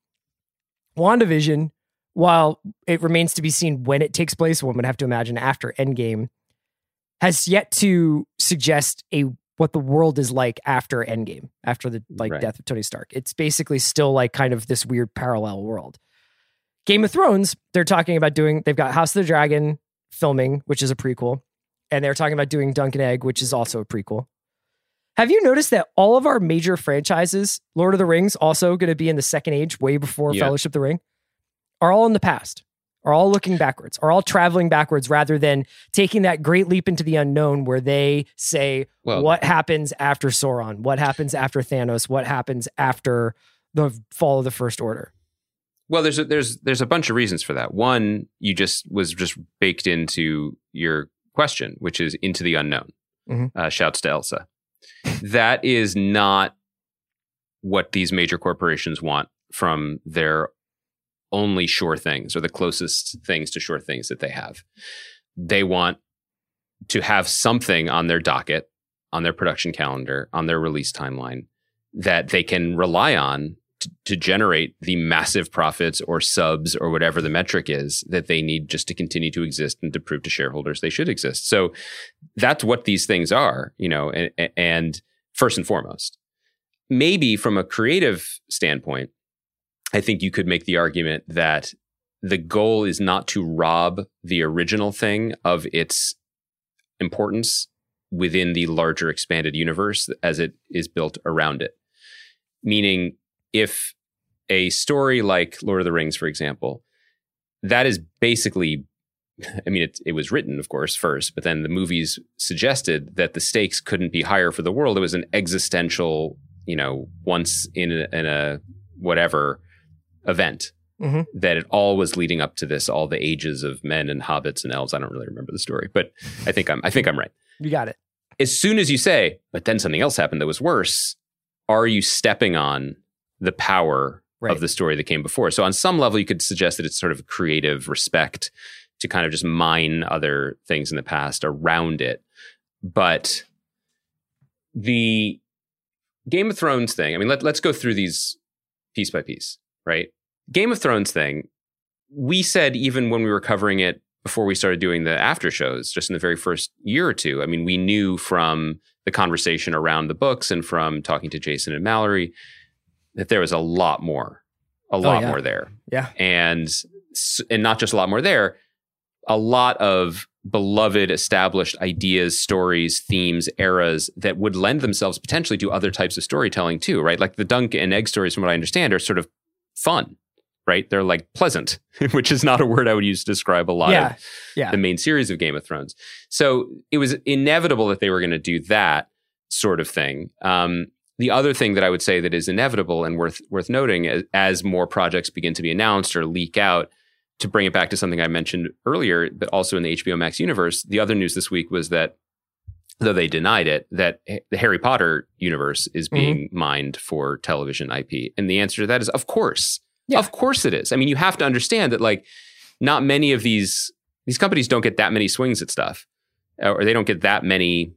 WandaVision, while it remains to be seen when it takes place, one would have to imagine after Endgame, has yet to suggest a what the world is like after Endgame, after the like right. death of Tony Stark. It's basically still like kind of this weird parallel world. Game of Thrones, they're talking about doing, they've got House of the Dragon filming, which is a prequel. And they're talking about doing Dunk and Egg, which is also a prequel. Have you noticed that all of our major franchises, Lord of the Rings, also going to be in the Second Age, way before yeah. Fellowship of the Ring, are all in the past, are all looking backwards, are all traveling backwards rather than taking that great leap into the unknown where they say, well, what happens after Sauron? What happens after Thanos? What happens after the fall of the First Order? Well, there's a, there's there's a bunch of reasons for that. One, you just was just baked into your question, which is into the unknown. Mm-hmm. Uh, shouts to Elsa. That is not what these major corporations want from their only sure things or the closest things to sure things that they have. They want to have something on their docket, on their production calendar, on their release timeline that they can rely on to, to generate the massive profits or subs or whatever the metric is that they need just to continue to exist and to prove to shareholders they should exist. So that's what these things are, you know, and, and first and foremost. Maybe from a creative standpoint, I think you could make the argument that the goal is not to rob the original thing of its importance within the larger expanded universe as it is built around it. Meaning, if a story like Lord of the Rings, for example, that is basically, I mean, it, it was written, of course, first, but then the movies suggested that the stakes couldn't be higher for the world. It was an existential, you know, once in a, in a whatever event, mm-hmm. that it all was leading up to this, all the ages of men and hobbits and elves. I don't really remember the story, but I think I'm, I think I'm right. You got it. As soon as you say, but then something else happened that was worse, are you stepping on the power right. of the story that came before? So on some level, you could suggest that it's sort of a creative respect to kind of just mine other things in the past around it. But the Game of Thrones thing, I mean, let, let's go through these piece by piece, right? Game of Thrones thing, we said even when we were covering it before we started doing the after shows, just in the very first year or two, I mean, we knew from the conversation around the books and from talking to Jason and Mallory that there was a lot more, a lot oh, yeah. more there. Yeah. And, and not just a lot more there, a lot of beloved, established ideas, stories, themes, eras that would lend themselves potentially to other types of storytelling too, right? Like the Dunk and Egg stories, from what I understand, are sort of fun, right? They're like pleasant, which is not a word I would use to describe a lot Yeah. of Yeah. the main series of Game of Thrones. So it was inevitable that they were going to do that sort of thing. Um, the other thing that I would say that is inevitable and worth worth noting as, as more projects begin to be announced or leak out, to bring it back to something I mentioned earlier, but also in the H B O Max universe, the other news this week was that, though they denied it, that the Harry Potter universe is being mm-hmm. mined for television I P. And the answer to that is, of course. Yeah. Of course it is. I mean, you have to understand that, like, not many of these, these companies don't get that many swings at stuff, or they don't get that many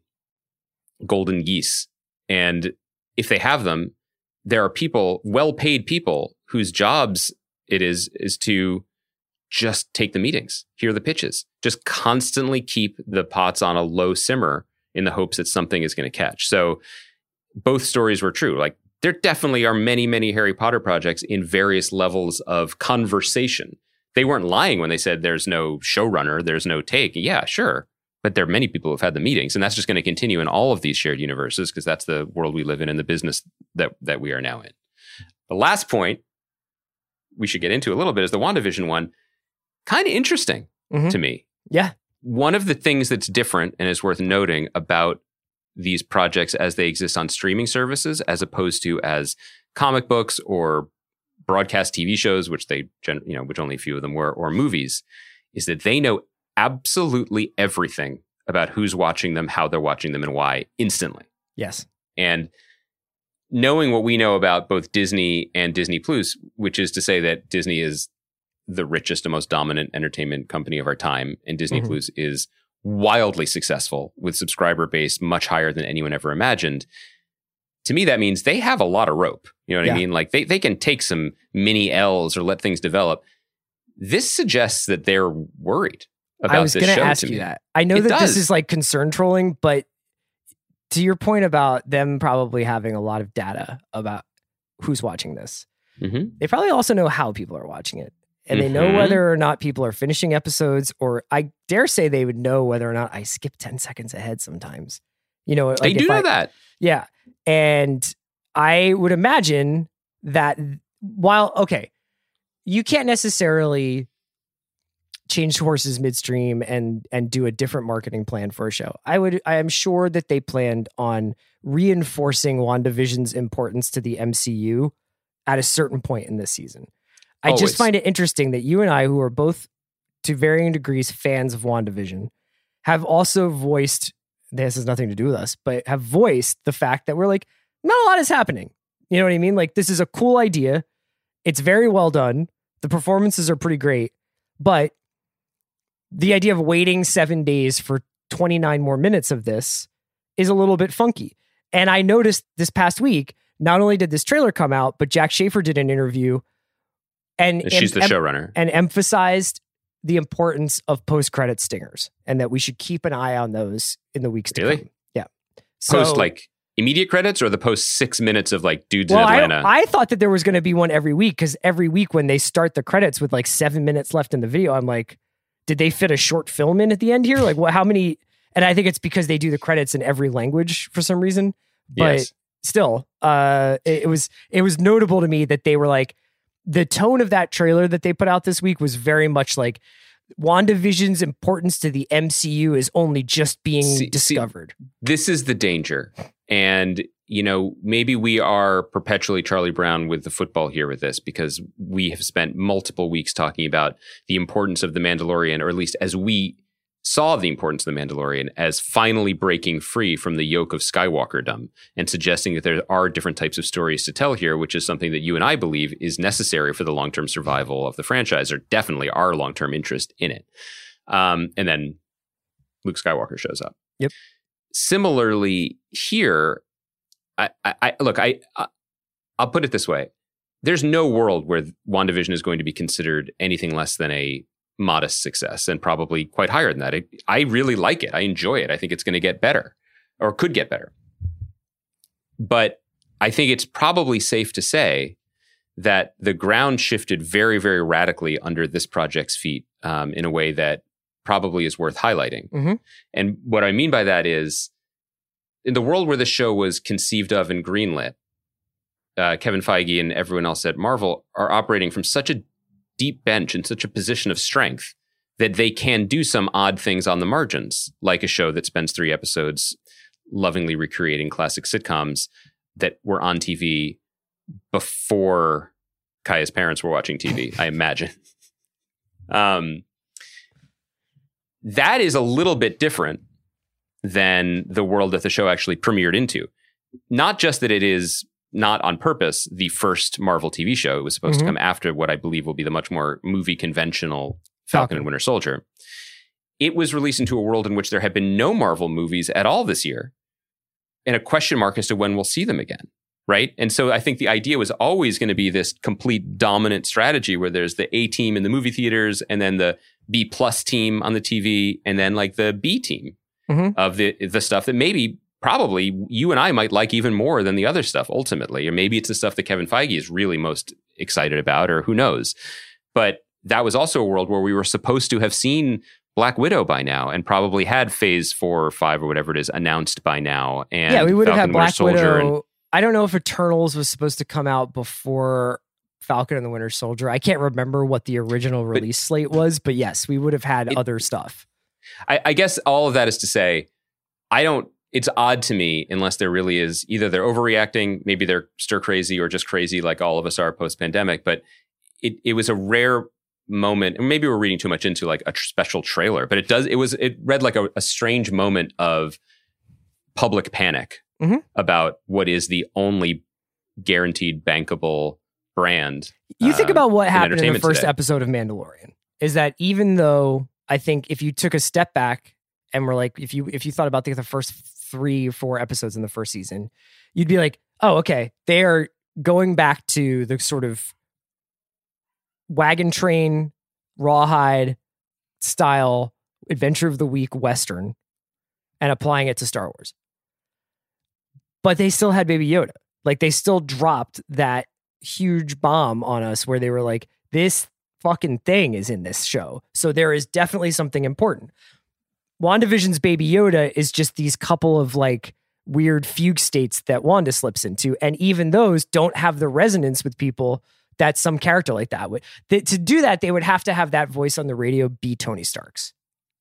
golden geese. And if they have them, there are people, well-paid people, whose jobs it is, is to just take the meetings, hear the pitches, just constantly keep the pots on a low simmer in the hopes that something is going to catch. So both stories were true. Like, there definitely are many, many Harry Potter projects in various levels of conversation. They weren't lying when they said there's no showrunner, there's no take. Yeah, sure. But there are many people who've had the meetings, and that's just going to continue in all of these shared universes, because that's the world we live in and the business that, that we are now in. The last point we should get into a little bit is the WandaVision one. Kind of interesting mm-hmm. to me. Yeah. One of the things that's different and is worth noting about these projects as they exist on streaming services, as opposed to as comic books or broadcast T V shows, which they, you know, which only a few of them were, or movies, is that they know absolutely everything about who's watching them, how they're watching them, and why instantly. Yes. And knowing what we know about both Disney and Disney Plus, which is to say that Disney is the richest and most dominant entertainment company of our time, and Disney mm-hmm. Plus is wildly successful with subscriber base much higher than anyone ever imagined. To me, that means they have a lot of rope. You know what yeah. I mean? Like, they, they can take some mini L's or let things develop. This suggests that they're worried about I was this going show to ask to you me. that. I know it that does. this is like concern trolling, but to your point about them probably having a lot of data about who's watching this, mm-hmm. they probably also know how people are watching it. And they know mm-hmm. whether or not people are finishing episodes, or I dare say they would know whether or not I skip ten seconds ahead sometimes. You know, like they do know I, that. Yeah. And I would imagine that while, okay, you can't necessarily change horses midstream and and do a different marketing plan for a show. I would I am sure that they planned on reinforcing WandaVision's importance to the M C U at a certain point in this season. I Always. just find it interesting that you and I, who are both to varying degrees fans of WandaVision, have also voiced, this has nothing to do with us, but have voiced the fact that we're like, not a lot is happening. You know what I mean? Like, this is a cool idea. It's very well done. The performances are pretty great, but the idea of waiting seven days for twenty-nine more minutes of this is a little bit funky. And I noticed this past week, not only did this trailer come out, but Jack Schaefer did an interview and she's em- the showrunner and emphasized the importance of post-credit stingers and that we should keep an eye on those in the weeks really? to come. Yeah. So, post like immediate credits, or the post six minutes of like dudes well, in Atlanta? I, I thought that there was going to be one every week, because every week when they start the credits with like seven minutes left in the video, I'm like, did they fit a short film in at the end here? Like, what? How many? And I think it's because they do the credits in every language for some reason. But yes. still, uh, it, it was it was notable to me that they were like, the tone of that trailer that they put out this week was very much like WandaVision's importance to the M C U is only just being see, discovered. See, this is the danger. And, you know, maybe we are perpetually Charlie Brown with the football here with this, because we have spent multiple weeks talking about the importance of The Mandalorian, or at least as we saw the importance of The Mandalorian as finally breaking free from the yoke of Skywalkerdom and suggesting that there are different types of stories to tell here, which is something that you and I believe is necessary for the long-term survival of the franchise, or definitely our long-term interest in it. Um, and then Luke Skywalker shows up. Yep. Similarly here, I, I, I look, I, I, I'll put it this way. There's no world where WandaVision is going to be considered anything less than a modest success, and probably quite higher than that. It, I really like it. I enjoy it. I think it's going to get better, or could get better. But I think it's probably safe to say that the ground shifted very, very radically under this project's feet um, in a way that probably is worth highlighting. Mm-hmm. And what I mean by that is, in the world where the show was conceived of and greenlit, uh, Kevin Feige and everyone else at Marvel are operating from such a deep bench and such a position of strength that they can do some odd things on the margins, like a show that spends three episodes lovingly recreating classic sitcoms that were on T V before Kaya's parents were watching T V, I imagine. Um, that is a little bit different than the world that the show actually premiered into. Not just that it is not on purpose the first Marvel T V show. It was supposed Mm-hmm. to come after what I believe will be the much more movie conventional Falcon, Falcon and Winter Soldier. It was released into a world in which there had been no Marvel movies at all this year, and a question mark as to when we'll see them again. Right. And so I think the idea was always going to be this complete dominant strategy where there's the A team in the movie theaters and then the B plus team on the T V and then like the B team Mm-hmm. of the the stuff that maybe probably you and I might like even more than the other stuff ultimately. Or maybe it's the stuff that Kevin Feige is really most excited about, or who knows. But that was also a world where we were supposed to have seen Black Widow by now and probably had phase four or five or whatever it is announced by now. And Yeah, we would have Falcon had Winter Black Soldier Widow. and- I don't know if Eternals was supposed to come out before Falcon and the Winter Soldier. I can't remember what the original release slate was, but yes, we would have had It- other stuff. I, I guess all of that is to say, I don't, it's odd to me unless there really is either they're overreacting, maybe they're stir crazy or just crazy like all of us are post pandemic. But it, it was a rare moment, and maybe we're reading too much into like a tr- special trailer, but it does, it was, it read like a, a strange moment of public panic Mm-hmm. about what is the only guaranteed bankable brand. You think uh, about what in happened in the entertainment first today. episode of Mandalorian is that even though I think if you took a step back and were like, if you if you thought about the, the first three or four episodes in the first season, you'd be like, oh, okay, they are going back to the sort of wagon train, rawhide style adventure of the week Western and applying it to Star Wars. But they still had Baby Yoda. Like they still dropped that huge bomb on us where they were like, this fucking thing is in this show. So there is definitely something important. WandaVision's Baby Yoda is just these couple of like weird fugue states that Wanda slips into. And even those don't have the resonance with people that some character like that would. Th- to do that, they would have to have that voice on the radio be Tony Stark's.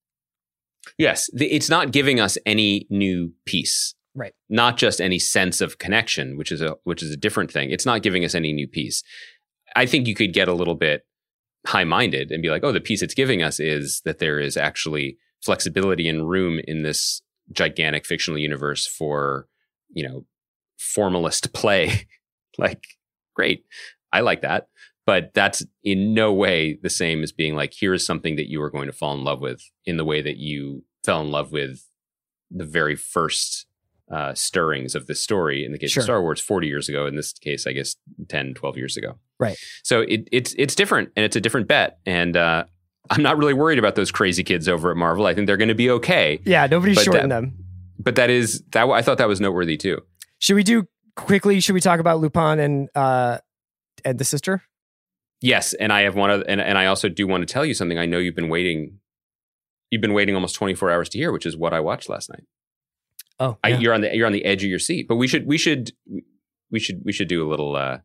Yes, the, it's not giving us any new piece. Right. Not just any sense of connection, which is a which is a different thing. It's not giving us any new piece. I think you could get a little bit high-minded and be like, oh, the piece it's giving us is that there is actually flexibility and room in this gigantic fictional universe for, you know, formalist play. Like, great. I like that. But that's in no way the same as being like, here is something that you are going to fall in love with in the way that you fell in love with the very first uh, stirrings of this story in the case Sure. of Star Wars forty years ago. In this case, I guess ten, twelve years ago. Right. So it, it's it's different, and it's a different bet. And uh, I'm not really worried about those crazy kids over at Marvel. I think they're going to be okay. Yeah, nobody's But shorting that- them. But that is that. I thought that was noteworthy too. Should we do quickly? Should we talk about Lupin and uh, and the sister? Yes, and I have one of, and, and I also do want to tell you something. I know you've been waiting. You've been waiting almost twenty-four hours to hear, which is what I watched last night. Oh, I, yeah. you're on the you're on the edge of your seat. But we should we should we should we should do a little. Uh,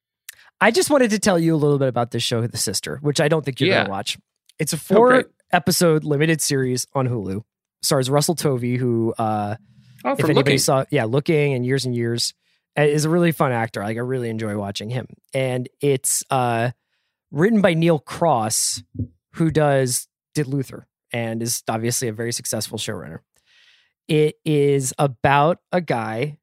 I just wanted to tell you a little bit about this show, The Sister, which I don't think you're Yeah. going to watch. It's a four great. episode limited series on Hulu. Stars Russell Tovey, who, uh, oh, if from anybody looking. saw, yeah, Looking and Years and Years, uh, is a really fun actor. Like I really enjoy watching him. And it's uh, written by Neil Cross, who does did Luther and is obviously a very successful showrunner. It is about a guy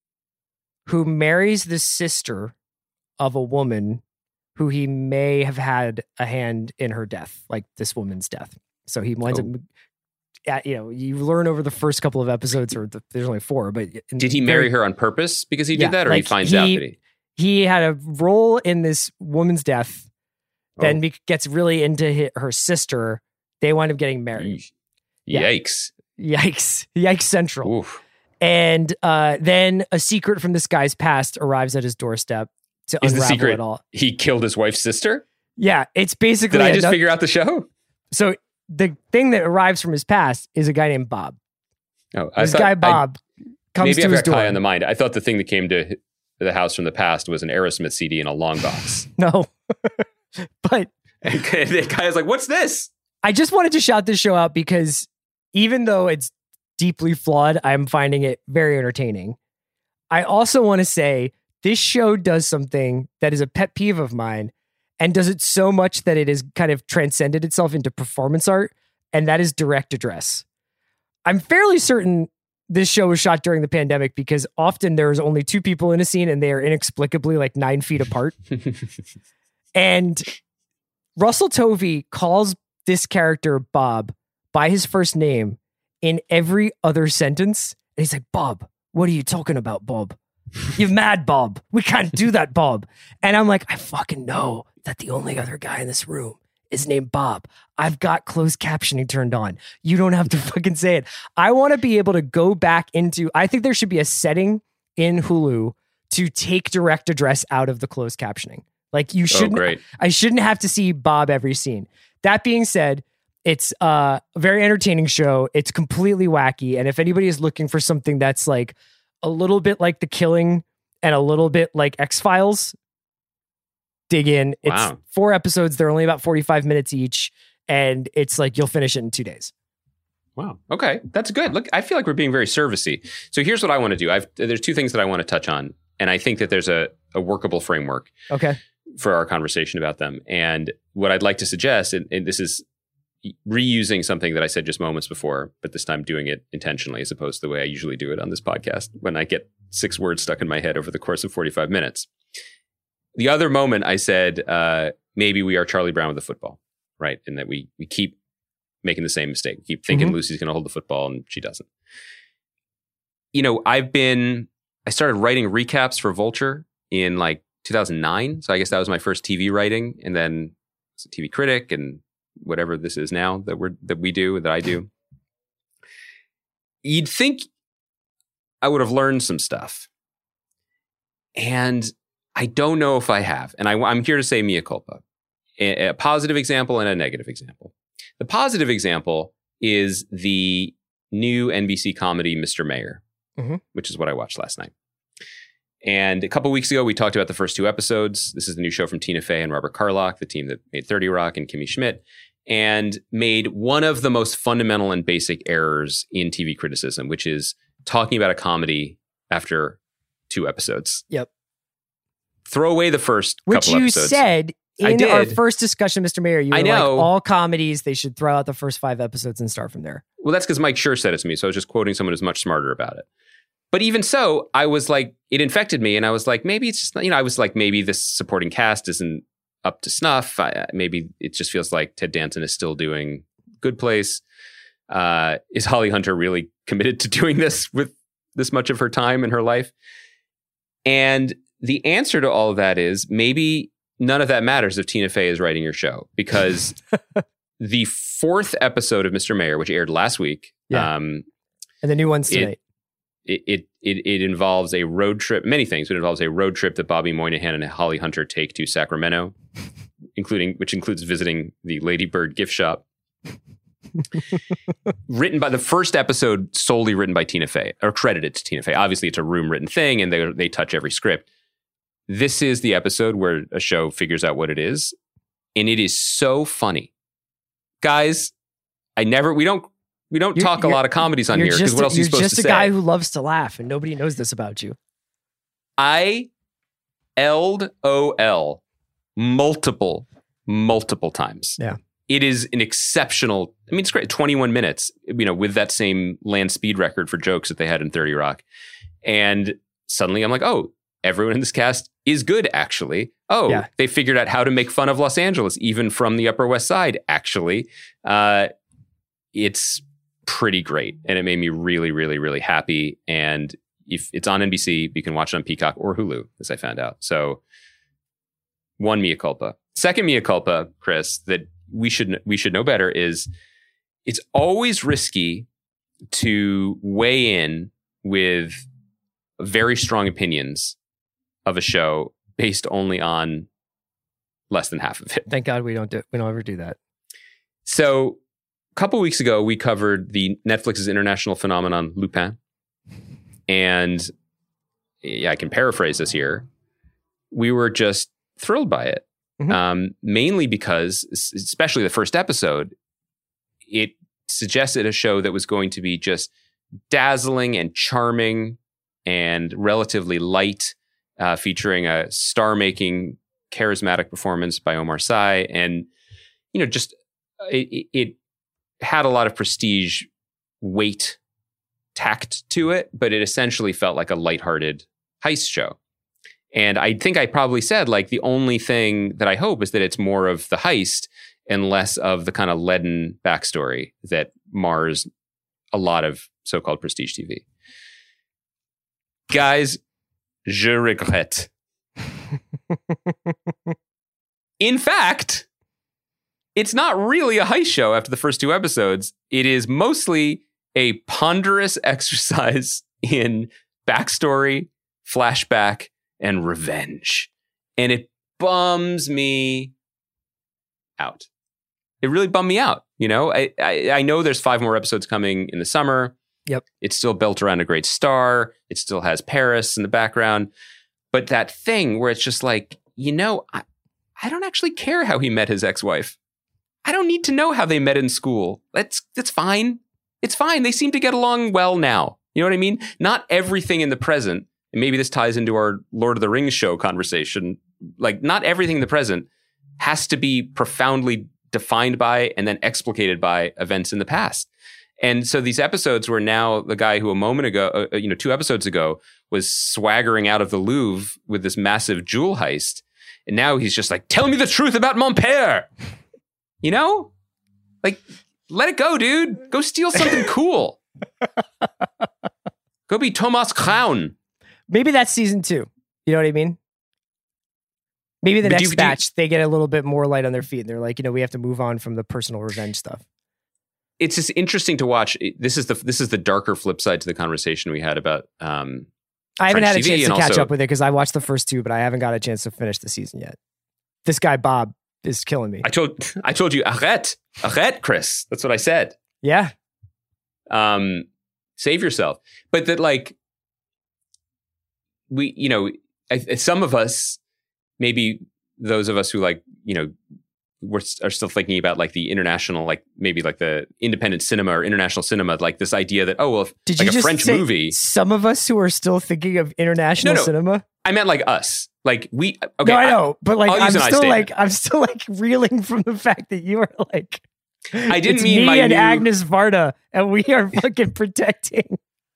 who marries the sister of a woman who he may have had a hand in her death, like this woman's death. So he winds Oh. up, at, you know, you learn over the first couple of episodes, or the, there's only four, but in- Did he marry her on purpose because he Yeah, did that, or like he finds he- out that he? he had a role in this woman's death, then Oh. be, gets really into hi- her sister. They wind up getting married. Yeesh. Yeah. Yikes! Yikes. Yikes Central. Oof. And uh, then a secret from this guy's past arrives at his doorstep to Is the unravel secret it all. he killed his wife's sister? Yeah, it's basically Did I just ano- figure out the show? so the thing that arrives from his past is a guy named Bob. Oh, I this thought, guy Bob I, comes maybe to I've his got door. Kai on the mind. I thought the thing that came to the house from the past was an Aerosmith C D in a long box. No, but And the guy is like, "What's this?" I just wanted to shout this show out because even though it's deeply flawed, I'm finding it very entertaining. I also want to say this show does something that is a pet peeve of mine and does it so much that it has kind of transcended itself into performance art, and that is direct address. I'm fairly certain this show was shot during the pandemic because often there's only two people in a scene and they are inexplicably like nine feet apart. And Russell Tovey calls this character Bob by his first name in every other sentence. And he's like, Bob, what are you talking about, Bob? You're mad, Bob. We can't do that, Bob. And I'm like, I fucking know that the only other guy in this room is named Bob. I've got closed captioning turned on. You don't have to fucking say it. I want to be able to go back into, I think there should be a setting in Hulu to take direct address out of the closed captioning. Like you shouldn't, oh, great. I shouldn't have to see Bob every scene. That being said, it's uh, a very entertaining show. It's completely wacky. And if anybody is looking for something that's like a little bit like The Killing and a little bit like X-Files, dig in. It's Wow. four episodes. They're only about forty-five minutes each. And it's like, you'll finish it in two days. Wow. Okay. That's good. Look, I feel like we're being very servicey. So here's what I want to do. I've, there's two things that I want to touch on. And I think that there's a, a workable framework Okay. for our conversation about them. And what I'd like to suggest, and, and this is reusing something that I said just moments before, but this time doing it intentionally as opposed to the way I usually do it on this podcast when I get six words stuck in my head over the course of forty-five minutes. The other moment I said, uh, maybe we are Charlie Brown with the football, right? And that we we keep making the same mistake. We keep thinking Mhm. Lucy's going to hold the football and she doesn't. You know, I've been, I started writing recaps for Vulture in like two thousand nine. So I guess that was my first T V writing. And then I was a T V critic and whatever this is now that we're, that we do, that I do. You'd think I would have learned some stuff. And I don't know if I have. And I, I'm here to say mea culpa. A, a positive example and a negative example. The positive example is the new N B C comedy, Mister Mayor, Mhm. which is what I watched last night. And a couple weeks ago, we talked about the first two episodes. This is the new show from Tina Fey and Robert Carlock, the team that made thirty Rock, and Kimmy Schmidt, and made one of the most fundamental and basic errors in T V criticism, which is talking about a comedy after two episodes. Yep. Throw away the first Which couple you episodes. said I in our did. first discussion, Mister Mayor. You were I know. like, all comedies, they should throw out the first five episodes and start from there. Well, that's because Mike Schur said it to me. So I was just quoting someone who's much smarter about it. But even so, I was like, it infected me. And I was like, maybe it's just, you know, I was like, maybe this supporting cast isn't up to snuff. I, maybe it just feels like Ted Danson is still doing Good Place. Uh, is Holly Hunter really committed to doing this with this much of her time in her life? And the answer to all of that is maybe none of that matters if Tina Fey is writing your show, because the fourth episode of Mister Mayor, which aired last week, Yeah. um, And the new one's It- tonight. it, it it it involves a road trip, many things, but it involves a road trip that Bobby Moynihan and Holly Hunter take to Sacramento, including which includes visiting the Lady Bird gift shop. Written by the first episode, solely written by Tina Fey, or credited to Tina Fey. Obviously, it's a room written thing, and they they touch every script. This is the episode where a show figures out what it is, and it is so funny, guys. I never we don't we don't You're- talk a you're- lot of comedies on You're here because just what a- else are you you're supposed just to a say? guy who loves to laugh, and nobody knows this about you. I L'd O L multiple, multiple times. Yeah. It is an exceptional, I mean, it's great. twenty-one minutes, you know, with that same land speed record for jokes that they had in thirty Rock. And suddenly I'm like, oh, everyone in this cast is good, actually. Oh, Yeah. they figured out how to make fun of Los Angeles, even from the Upper West Side, actually. Uh, it's pretty great. And it made me really, really, really happy. And if it's on N B C, you can watch it on Peacock or Hulu, as I found out. So one mea culpa. Second mea culpa, Chris, that we should we should know better is it's always risky to weigh in with very strong opinions of a show based only on less than half of it. Thank God we don't do we don't ever do that. So couple weeks ago, we covered the Netflix's international phenomenon, Lupin. And yeah, I can paraphrase this here. We were just thrilled by it. Mm-hmm. Um, mainly because, especially the first episode, it suggested a show that was going to be just dazzling and charming and relatively light, uh, featuring a star-making, charismatic performance by Omar Sy. And, you know, just it, it had a lot of prestige weight tacked to it, but it essentially felt like a lighthearted heist show. And I think I probably said, like, the only thing that I hope is that it's more of the heist and less of the kind of leaden backstory that mars a lot of so-called prestige T V. Guys, je regrette. In fact, it's not really a heist show after the first two episodes. It is mostly a ponderous exercise in backstory, flashback, and revenge. And it bums me out. It really bummed me out. You know, I, I, I know there's five more episodes coming in the summer. Yep. It's still built around a great star. It still has Paris in the background. But that thing where it's just like, you know, I, I don't actually care how he met his ex-wife. I don't need to know how they met in school. That's that's fine. It's fine. They seem to get along well now. You know what I mean? Not everything in the present, and maybe this ties into our Lord of the Rings show conversation, like not everything in the present has to be profoundly defined by and then explicated by events in the past. And so these episodes where now the guy who a moment ago, uh, you know, two episodes ago was swaggering out of the Louvre with this massive jewel heist. And now he's just like, tell me the truth about mon père. You know, like, let it go, dude. Go steal something cool. Go be Thomas Crown. Maybe that's season two. You know what I mean? Maybe the But next do- do- batch, they get a little bit more light on their feet. And they're like, you know, we have to move on from the personal revenge stuff. It's just interesting to watch. This is the this is the darker flip side to the conversation we had about. Um, I haven't French had a T V chance to and catch also- up with it because I watched the first two, but I haven't got a chance to finish the season yet. This guy, Bob, is killing me. I told I told you, arrête, arrête, Chris. That's what I said. Yeah. Um, save yourself. But that, like, we, you know, I, some of us, maybe those of us who, like, you know, we're are still thinking about like the international, like maybe like the independent cinema or international cinema, like this idea that, oh, well, if, Did like you a just French say movie. some of us who are still thinking of international No, no. cinema? I meant like us. Like we, okay. no, I know, but like I'll I'm use an I still statement. like I'm still like reeling from the fact that you are like. I didn't it's mean me my and new- Agnes Varda, and we are fucking protecting.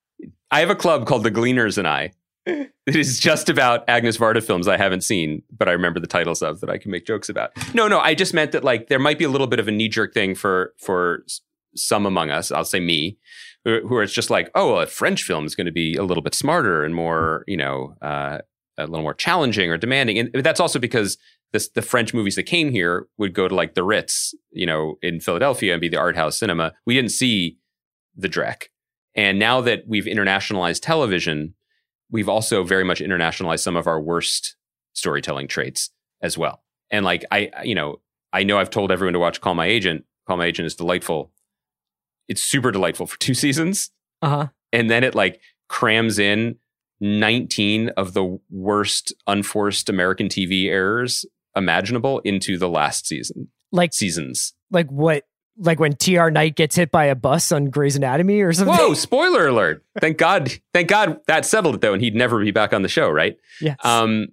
I have a club called the Gleaners and I. It is just about Agnes Varda films I haven't seen, but I remember the titles of that I can make jokes about. No, no, I just meant that like there might be a little bit of a knee-jerk thing for for s- some among us. I'll say me, who, who are it's just like, oh, well, a French film is going to be a little bit smarter and more, you know, uh, a little more challenging or demanding. And that's also because this, the French movies that came here would go to like the Ritz, you know, in Philadelphia and be the art house cinema. We didn't see the Drek. And now that we've internationalized television, we've also very much internationalized some of our worst storytelling traits as well. And like, I, you know, I know I've told everyone to watch Call My Agent. Call My Agent is delightful. It's super delightful for two seasons. Uh-huh. And then it like crams in nineteen of the worst unforced American T V errors imaginable into the last season. Like Seasons. like what? Like when T R Knight gets hit by a bus on Grey's Anatomy or something? Whoa, spoiler alert. Thank God. Thank God that settled it though. And he'd never be back on the show, right? Yes. Um,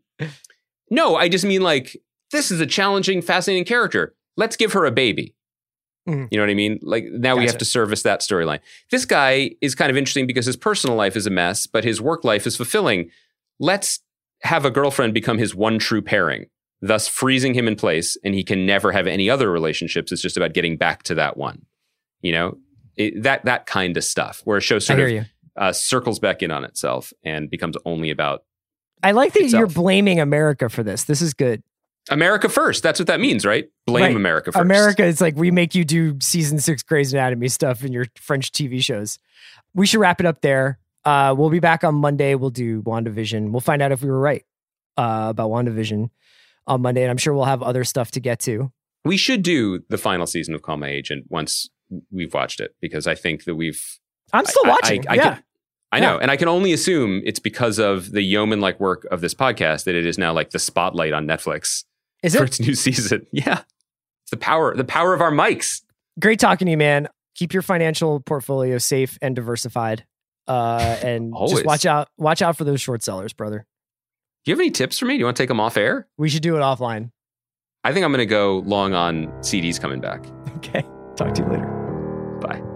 no, I just mean like, this is a challenging, fascinating character. Let's give her a baby. Mhm. You know what I mean? Like now we Gotcha. have to service that storyline. This guy is kind of interesting because his personal life is a mess, but his work life is fulfilling. Let's have a girlfriend become his one true pairing, thus freezing him in place, and he can never have any other relationships. It's just about getting back to that one. You know, it, that that kind of stuff where a show I sort hear of you. uh, circles back in on itself and becomes only about I like that you're itself. blaming America for this. This is good. America first. That's what that means, right? Blame Right. America first. America is like, we make you do season six Grey's Anatomy stuff in your French T V shows. We should wrap it up there. Uh, we'll be back on Monday. We'll do WandaVision. We'll find out if we were right uh, about WandaVision on Monday. And I'm sure we'll have other stuff to get to. We should do the final season of Call My Agent once we've watched it because I think that we've. I'm still I, watching. I, I, yeah. I, can, I know. Yeah. And I can only assume it's because of the yeoman-like work of this podcast that it is now like the spotlight on Netflix Is for it? its new season. Yeah. It's the power, the power of our mics. Great talking to you, man. Keep your financial portfolio safe and diversified. Uh, and Always. just watch out, watch out for those short sellers, brother. Do you have any tips for me? Do you want to take them off air? We should do it offline. I think I'm going to go long on C Ds coming back. Okay. Talk to you later. Bye.